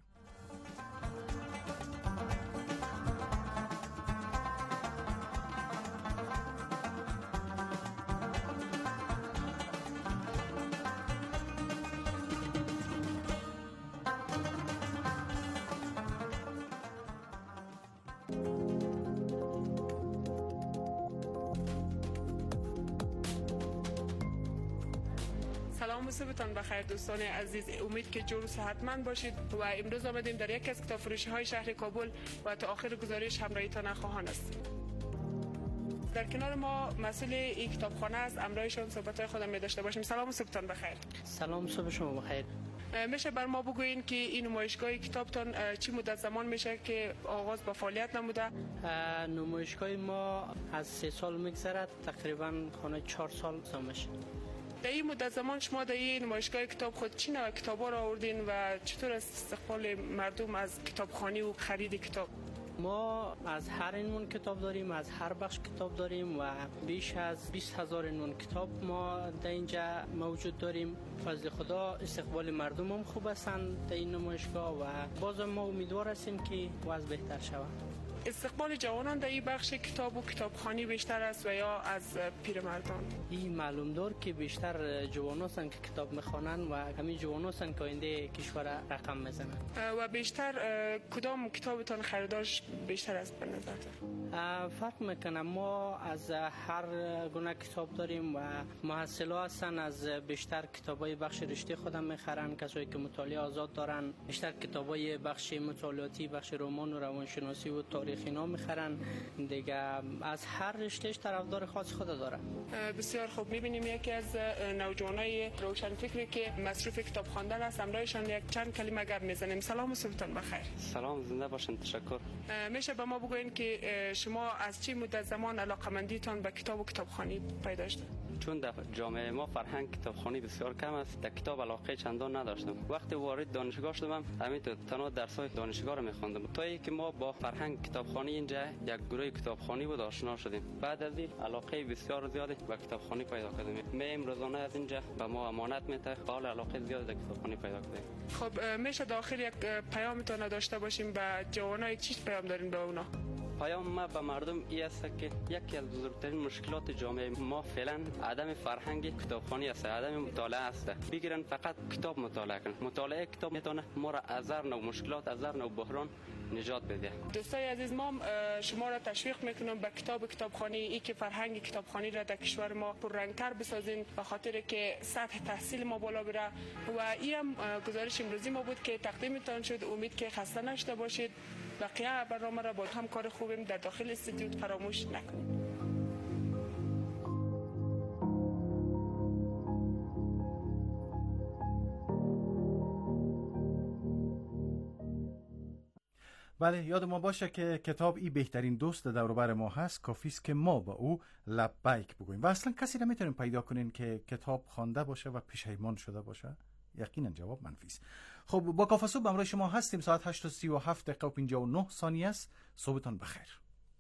سلام و صبحتان بخیر دوستان عزیز، امید که جور و صحتمند باشید و امروز آمدیم در یکی از کتاب فروشی های شهر کابل و تا آخر گزارش همراهیتان خواهان است. در کنار ما مسئول این کتابخانه است، امرایشان صحبت‌های خودم می داشته باشیم. سلام و صبحتان بخیر. سلام، صبح شما بخیر. میشه بر ما بگوین که این نمایشگاه کتابتان چی مدت زمان میشه که آغاز به فعالیت نموده؟ نمایشگاه ما از سه سال میگذرد، تقریبا خانه چهار سال میشه. در این مدت زمان شما در این نمایشگاه کتاب خود چی نوع کتابا را آوردین و چطور استقبال مردم از کتابخوانی و خرید کتاب؟ ما از هر عنوان کتاب داریم، از هر بخش کتاب داریم و بیش از بیست هزار عنوان کتاب ما در اینجا موجود داریم. فضل خدا استقبال مردم هم خوب هستند در این نمایشگاه و باز ما امیدوار هستیم که وضع بهتر شود. استقبال جوانان در این بخش کتاب و کتابخوانی بیشتر است و یا از پیرمردان؟ این معلوم دار که بیشتر جوانان هستند که کتاب میخوانند و همین جوانان هستند که آینده کشور رقم میزنند. و بیشتر کدام کتابتان خریدارش بیشتر است به نظرتان؟ فرق میکنه، ما از هر گونه کتاب داریم و محصلا هستند از بیشتر کتابای بخش رشته خودم میخرن، کسایی که مطالعه آزاد دارن بیشتر کتابای بخش مطالعاتی، بخش رمان و روانشناسی و تاریخ اینا میخرن دیگه. از هر رشتهش طرفدار خاص خود داره. بسیار خوب. میبینیم یکی از نوجوانای روشن فکری که مصروف کتاب خواندن است، امرایشان یک چند کلمه گپ میزنیم. سلام و صبحتان بخیر. سلام، زنده باشین. تشکر. میشه به ما بگوین که شما از چه مدت زمان علاقه‌مندیتان به کتاب و کتابخوانی پیدا شده؟ چون در جامعه ما فرهنگ کتابخوانی بسیار کم است، در کتاب علاقه چندان نداشتم. وقتی وارد دانشگاه شدم همین تو تنها درس‌های دانشگاه را می‌خواندم تا اینکه ما با فرهنگ کتابخوانی اینجا یک گروه کتابخوانی بود آشنا شدیم. بعد از این علاقه بسیار زیادی به کتابخوانی پیدا کردیم. ما روزانه از اینجا به ما امانت میده، حال علاقه زیادی به کتابخوانی پیدا کردیم. خب میشه داخل یک پیامتون داشته باشیم به جوانای چی پیام دارین به اونا؟ پیام ما به مردم این است که یکی از بزرگترین مشکلات جامعه ما فعلا عدم فرهنگ کتابخوانی است، عدم مطالعه است. بگیرن فقط کتاب مطالعه کنن. مطالعه کتاب میتونه ما را از هر نوع مشکلات، از هر نوع بحران نجات بده. دوستای عزیز، ما شما را تشویق میکنم به کتاب کتابخوانی، ای که فرهنگ کتابخوانی را در کشور ما پررنگتر بسازین به خاطر که سطح تحصیل ما بالا بره. و این هم گزارش امروزی ما بود که تقدیمتان شد. امید که خسته نشده باشید. بقیه برنامه را با همکار خوبیم در داخل استودیو فراموش نکنید. بله، یاد ما باشه که کتاب ای بهترین دوست دور و بر ما هست، کافی است که ما با او لبیک بگوییم. و اصلا کسی را میتونیم پیدا کنین که کتاب خوانده باشه و پشیمان شده باشه؟ یقینا جواب منفی است. خب با کافه صبح همراه شما هستیم. ساعت هشت و سی و هفت دقیقه و پنجاه و نه ثانیه است. صبحتان بخیر.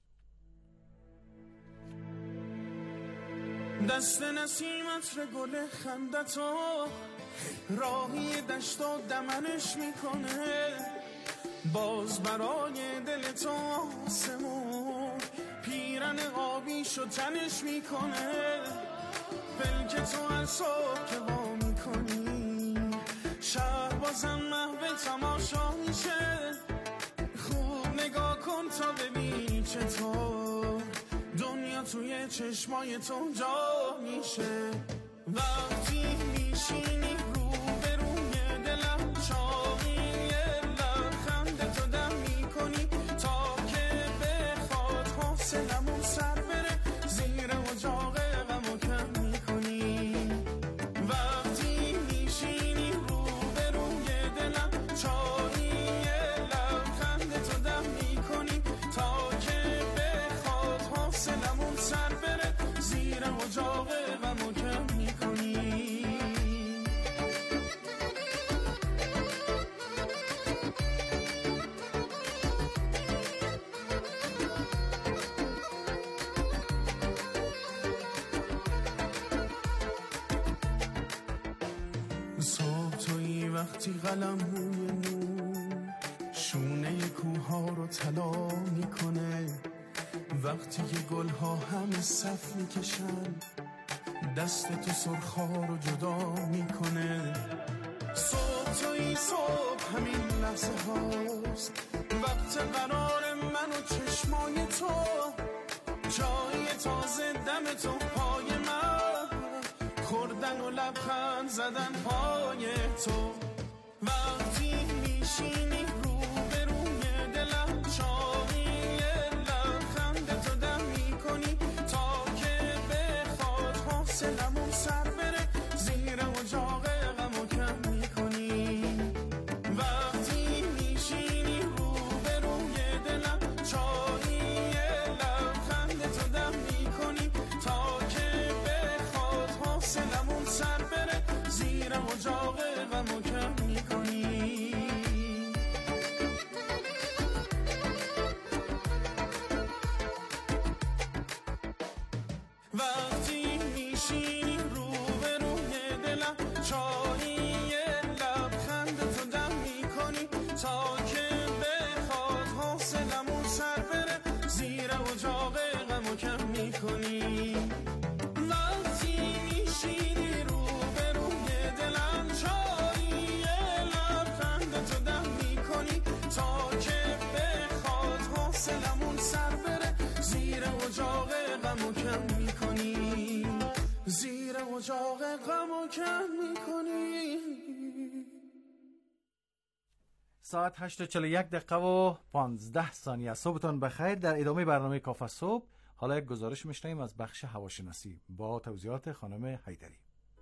دست نسیمت ره گل خندتو راهی دشت و دمنش میکنه، باز برای دل تو آسمون پیرن آبیشو تنش میکنه. پلک تو هر صبح که وا میکنی شهر بازم محو تماشا میشه. خوب نگاه کن تا ببینی چطور دنیا توی چشمای تو جا میشه. وقتی میشینی رو به روی دلم چاقی لبخند تو دم میکنی تا که بخواد حوصلمون سر بره، زیر اجاق غمو کم میکنی. وقتی میشینی رو به روی دلم چاقی لبخند تو دم میکنی تا که بخواد حوصلمون سر بره، زیر اجاق غمو کم میکنی. صبح توی وقتی قلم موی نور شونه کوها رو طلا میکنه، وقتی که گلها همه صف میکشن دست تو سرخا رو جدا میکنه. صبح توی صبح همین لحظه هاست، وقت قرار من و چشمای تو، جای تازه دم تو پای من، خوردن و لبخند زدن پای تو. وقتی میشینی رو به روی دلم چاقی لبخند تو دم میکنی تا که بخواد حوصلمون سر بره، زیر اجاق غمو کم میکنی. وقتی میشینی رو به روی دلم چاقی لبخند تو دم میکنی تا که بخواد حوصلمون سر بره، زیر اجاق غمو کم میکنی. وقتی میشینی رو به روی دلم چایی لبخند تو دم میکنی تا که بخواد حوصلمون سر بره، زیر اجاق غمو کم میکنی. وقتی میشینی رو به روی دلم چایی لبخند تو دم میکنی تا که بخواد حوصلمون سر بره، زیر اجاق غمو کم میکنی، زیر اجاق غمو کم میکنی. ساعت هشت و چهل و یک دقیقه و پانزده ثانیه. صبحتان بخیر. در ادامه برنامه کافه صبح حالا یک گزارش میشنویم از بخش هواشناسی با توضیحات خانم حیدری.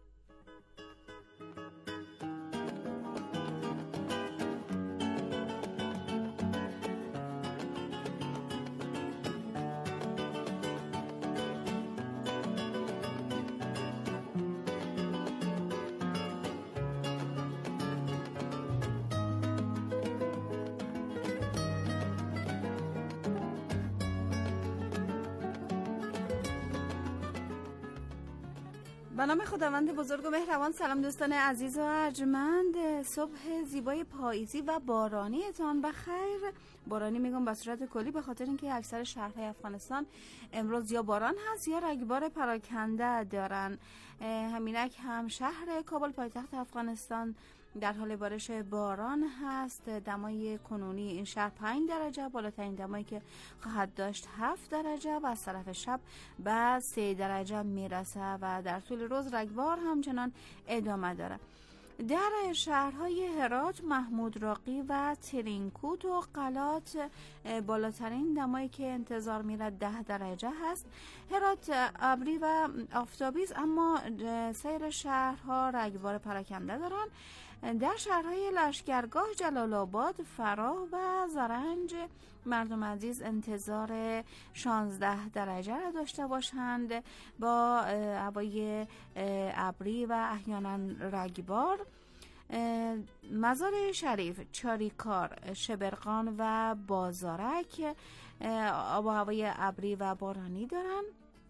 به نام خداوند بزرگ و مهربان. سلام دوستان عزیز و ارجمند، صبح زیبای پاییزی و بارانیتان بخیر. بارانی میگم به صورت کلی به خاطر اینکه اکثر شهرهای افغانستان امروز یا باران هست یا رگبار پراکنده دارن. همینک هم شهر کابل پایتخت افغانستان در حال بارش باران هست. دمای کنونی این شهر پنج درجه، بالاترین دمایی که خواهد داشت هفت درجه و از طرف شب به سه درجه میرسه و در طول روز رگبار همچنان ادامه داره. در شهرهای هرات، محمود راقی و ترینکوت و قلات بالاترین دمایی که انتظار میره ده درجه هست. هرات ابری و آفتابی است، اما سایر شهرها رگبار پراکنده دارن. در شهرهای لشکرگاه، جلال آباد، فراه و زرنج مردم عزیز انتظار شانزده درجه را داشته باشند با هوای ابری و احیانا رگبار. مزار شریف، چاریکار، شبرغان و بازارک آب و هوای ابری و بارانی دارند.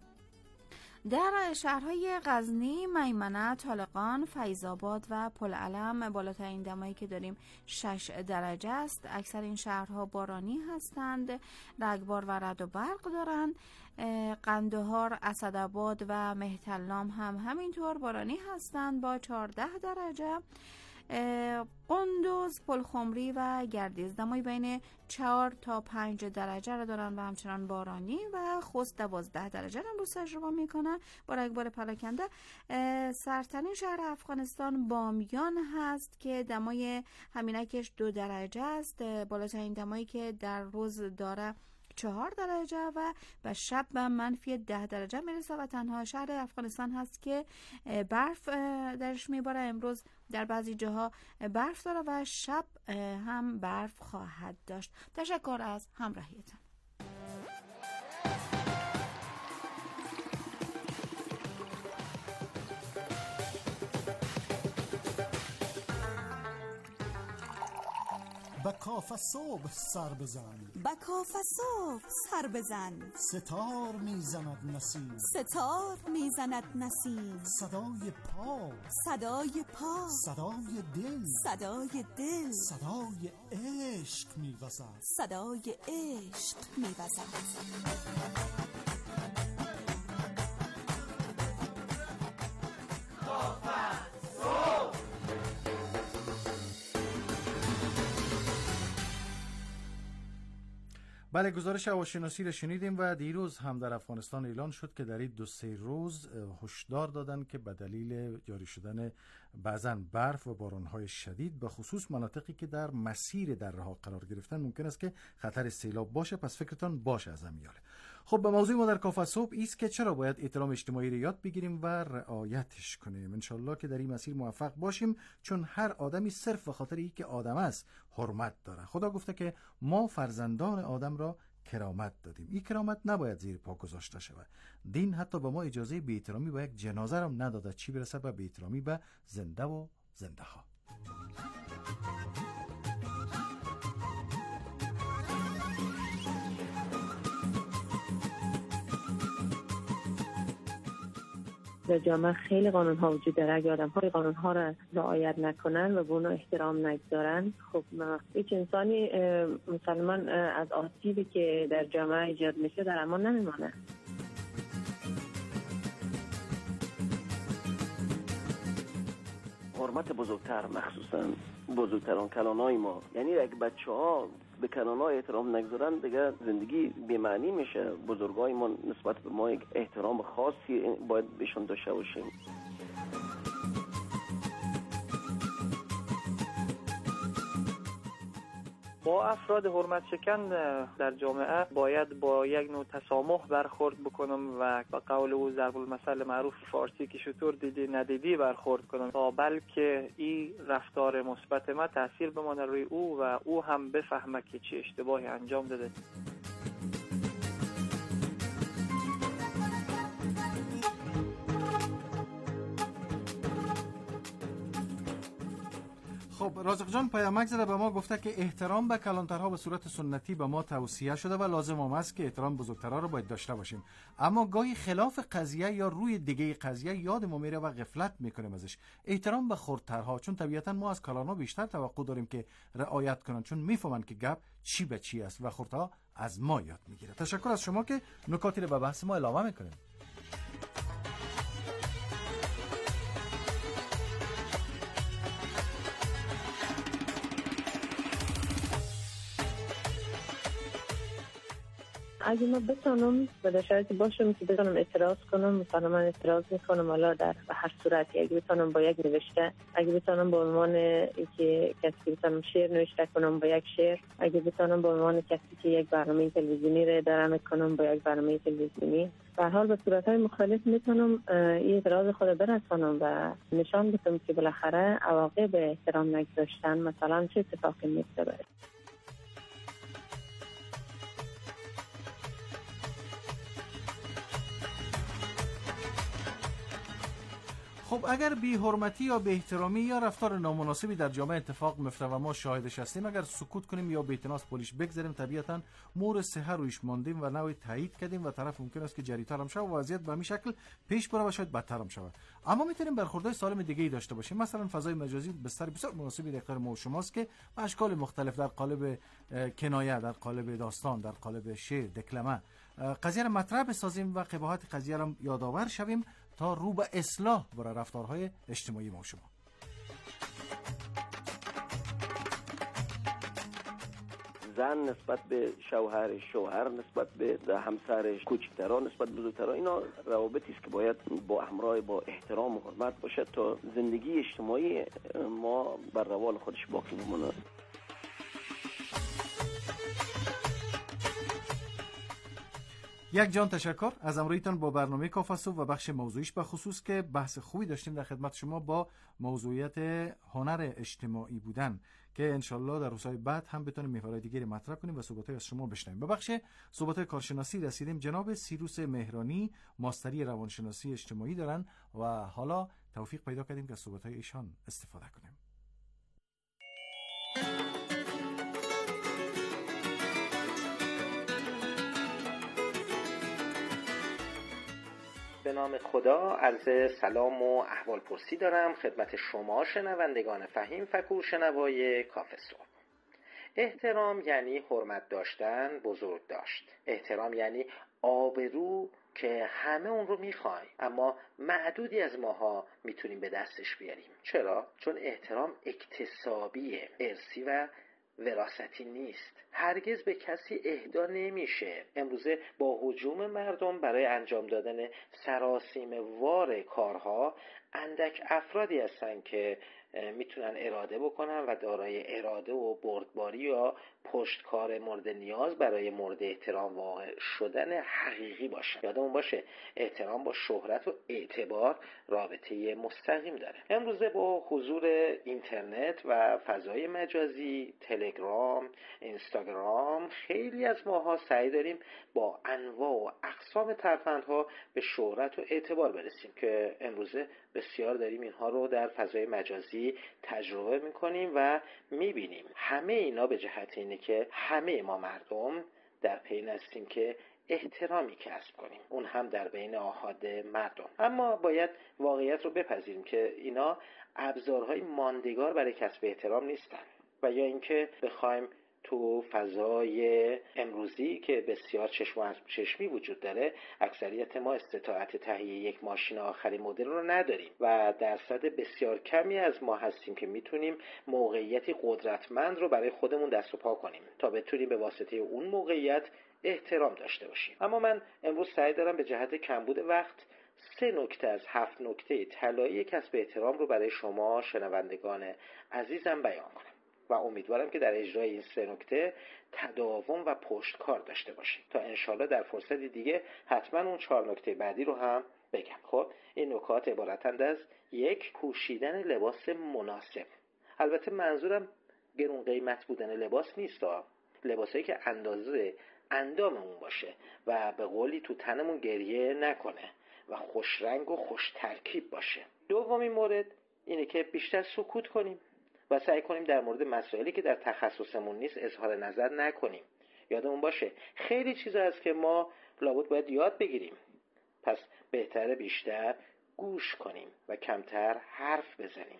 در شهرهای غزنی، میمنه، طالقان، فیض‌آباد و پلعلم بالاترین دمایی که داریم شش درجه است. اکثر این شهرها بارانی هستند، رگبار و رعد و برق دارند. قندهار، اسدآباد و مهترلام هم همینطور بارانی هستند با چهارده درجه. قندوز، پلخمری و گردیز دمای بین چهار تا پنج درجه را دارن و همچنان بارانی و خوست دوازده درجه را امروز تجربه میکنه با رگبار پراکنده. سرترین شهر افغانستان بامیان هست که دمای همینکش دو درجه است. بالاترین دمایی که در روز داره چهار درجه و به شب به منفی ده درجه میرسه و تنها شهر افغانستان هست که برف درش میباره. امروز در بعضی جاها برف داره و شب هم برف خواهد داشت. تشکر از همراهیتان. با کاف صبح سر بزن، با کاف صبح سر بزن، ستار میزند نسیم، ستار میزند نسیم، صدای پا، صدای پا، صدای دل، صدای دل، صدای عشق میوزد، صدای عشق میوزد. بله، گزارش هواشناسی را شنیدیم و دیروز هم در افغانستان اعلان شد که در این دو سه روز هشدار دادن که به دلیل جاری شدن بعضاً برف و باران‌های شدید به خصوص مناطقی که در مسیر دره‌ها قرار گرفتن ممکن است که خطر سیلاب باشه. پس فکرتان باشه از امیال. خب به موضوع ما در کافه صبح است که چرا باید احترام اجتماعی را یاد بگیریم و رعایتش کنیم. انشالله که در این مسیر موفق باشیم، چون هر آدمی صرف به خاطر اینکه آدم است حرمت داره. خدا گفته که ما فرزندان آدم را کرامت دادیم. این کرامت نباید زیر پا گذاشته شود. دین حتی به ما اجازه بی‌احترامی با یک جنازه را نداده، چی برسه به بی‌احترامی به زنده و زنده ها. در جامعه خیلی قانون ها وجود داره. اگه آدم های قانون ها را رعایت نکنن و به اونا احترام نگذارن، خب هیچ انسانی مسلمان از آسیبی که در جامعه ایجاد میشه در امان نمیمانه. حرمت بزرگتر، مخصوصا بزرگتران کلانای ما، یعنی اگه بچه ها به کلان‌ها احترام نگذارن دیگه زندگی بی‌معنی میشه. بزرگای ما نسبت به ما یک احترام خاصی باید بهشون داشته باشیم. با افراد حرمت شکن در جامعه باید با یک نوع تسامح برخورد بکنم و با قول او ضرب المثل معروف فارسی که شطور دیدی ندیدی برخورد کنم تا بلکه این رفتار مثبت ما تاثیر بمانه روی او و او هم بفهمه که چه اشتباهی انجام داده. خب رازق جان پیامک زده به ما گفته که احترام به کلانترها به صورت سنتی به ما توصیه شده و لازم هم است که احترام بزرگترها رو باید داشته باشیم، اما گاهی خلاف قضیه یا روی دیگه قضیه یاد ما میره و غفلت میکنیم ازش. احترام به خردترها، چون طبیعتا ما از کلانها بیشتر توقع داریم که رعایت کنن، چون میفهمن که گپ چی به چی است و خردترها از ما یاد میگیره. تشکر از شما که نکاتی رو به بحث ما اضافه میکنیم. اگه ما بتونم به شرایطی باشم که بتونم اعتراض کنم، مثلا من اعتراض میکنم، حالا در هر صورتی، اگه بتونم با یک نوشته، اگه بتونم با عنوان اینکه کسی که بتونم شعر نوشته کنم با یک شعر، اگه بتونم با عنوان کسی که یک برنامه تلویزیونی رو اداره میکنم با یک برنامه تلویزیونی، به هر حال به صورت‌های مختلف میتونم این اعتراض خود برسانم و نشان بدم که بالاخره عواقب احترام نگذاشتن مثلا چه اتفاقی میفته. خب اگر بی حرمتی یا بی احترامی یا رفتار نامناسبی در جامعه اتفاق میفته و ما شاهدش هستیم، اگر سکوت کنیم یا به اعتناس پولیش بگذاریم، طبیعتا مور سحر رویش ماندیم و نوعی تایید کردیم و طرف ممکن است که جریتر هم شود و وضعیت به همین شکل پیش بره و شاید بدتر هم شود. اما میتونیم برخوردهای سالم دیگه ای داشته باشیم. مثلا فضای مجازی بستر بسیار مناسبی در اختیار ما و شماست که به اشکال مختلف در قالب کنایه، در قالب داستان، در قالب شعر، دکلمه قضیه را مطرح بسازیم و قباحت قضیه را یادآور شویم تا رو به اصلاح برای رفتارهای اجتماعی ما و شما. زن نسبت به شوهر، شوهر نسبت به همسرش، کوچکتران نسبت به بزرگتران، اینا روابطی است که باید با همراه با احترام و حرمت باشد تا زندگی اجتماعی ما بر روال خودش باقی بمونه. یک جان تشکر از همراهیتان با برنامه کافه و بخش موضوعیش به خصوص که بحث خوبی داشتیم در خدمت شما با موضوعیت هنر اجتماعی بودن که انشالله در روزهای بعد هم بتونیم محورهای دیگری مطرح کنیم و صحبت‌های از شما بشنویم. به بخش صحبت‌های کارشناسی رسیدیم. جناب سیروس مهرانی ماستری روانشناسی اجتماعی دارن و حالا توفیق پیدا کردیم که از صحبت‌های ایشان استفاده کنیم. به نام خدا، عرض سلام و احوال پرسی دارم خدمت شما شنوندگان فهیم فکور شنوای کافه صبح. احترام یعنی حرمت داشتن، بزرگ داشت. احترام یعنی آبرو که همه اون رو میخوایم، اما معدودی از ماها میتونیم به دستش بیاریم. چرا؟ چون احترام اکتسابیه، ارثی و وراثتی نیست. هرگز به کسی اهدا نمیشه. امروزه با هجوم مردم برای انجام دادن سراسیمه وار کارها، اندک افرادی هستن که میتونن اراده بکنن و دارای اراده و بردباری یا پشتکار مورد نیاز برای مورد احترام واقع شدن حقیقی باشن. یادمون باشه احترام با شهرت و اعتبار رابطه مستقیم داره. امروزه با حضور اینترنت و فضای مجازی، تلگرام، اینستاگرام، خیلی از ماها سعی داریم با انواع و اقسام ترفندها به شهرت و اعتبار برسیم که امروزه بسیار داریم اینها رو در فضای مجازی تجربه میکنیم و میبینیم. همه اینا به جهت اینه که همه ما مردم در پی هستیم که احترامی کسب کنیم، اون هم در بین آحاد مردم. اما باید واقعیت رو بپذیریم که اینا ابزارهای ماندگار برای کسب احترام نیستن و یا اینکه بخوایم تو فضای امروزی که بسیار چشم و چشمی وجود داره، اکثریت ما استطاعت تهیه یک ماشین آخرین مدل رو نداریم و درصد بسیار کمی از ما هستیم که میتونیم موقعیتی قدرتمند رو برای خودمون دست و پا کنیم تا بتونیم به واسطه اون موقعیت احترام داشته باشیم. اما من امروز سعی دارم به جهت کمبود وقت سه نکته از هفت نکته طلایی کسب احترام رو برای شما شنوندگان عزیزم بیان کنم و امیدوارم که در اجرای این سه نکته تداوم و پشتکار داشته باشید تا انشالله در فرصت دیگه حتما اون چهار نکته بعدی رو هم بگم. خب این نکات عبارتند از: یک، پوشیدن لباس مناسب. البته منظورم گرون قیمت بودن لباس نیست، لباسایی که اندازه انداممون باشه و به قولی تو تنمون گریه نکنه و خوش رنگ و خوش ترکیب باشه. دومین مورد اینه که بیشتر سکوت کنیم و سعی کنیم در مورد مسائلی که در تخصصمون نیست اظهار نظر نکنیم. یادمون باشه خیلی چیزا هست که ما لابد باید یاد بگیریم، پس بهتره بیشتر گوش کنیم و کمتر حرف بزنیم.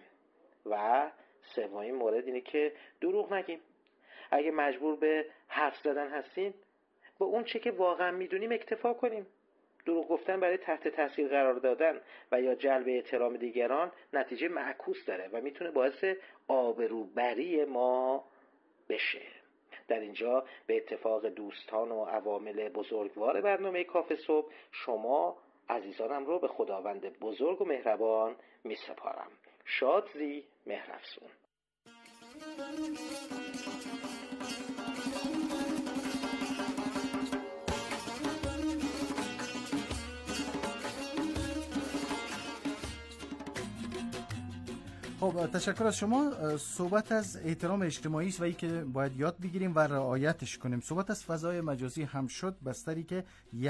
و سومین مورد اینه که دروغ نگیم. اگه مجبور به حرف زدن هستیم، با اون چه که واقعا میدونیم اکتفا کنیم. دروغ گفتن برای تحت تاثیر قرار دادن و یا جلب احترام دیگران نتیجه معکوس داره و میتونه باعث آبروبری ما بشه. در اینجا به اتفاق دوستان و عوامل بزرگوار برنامه کافه صبح شما عزیزانم رو به خداوند بزرگ و مهربان می سپارم. شادزی مهرافزون. خب تشکر از شما. صحبت از احترام اجتماعی است و این که باید یاد بگیریم و رعایتش کنیم. صحبت از فضای مجازی هم شد، بستری که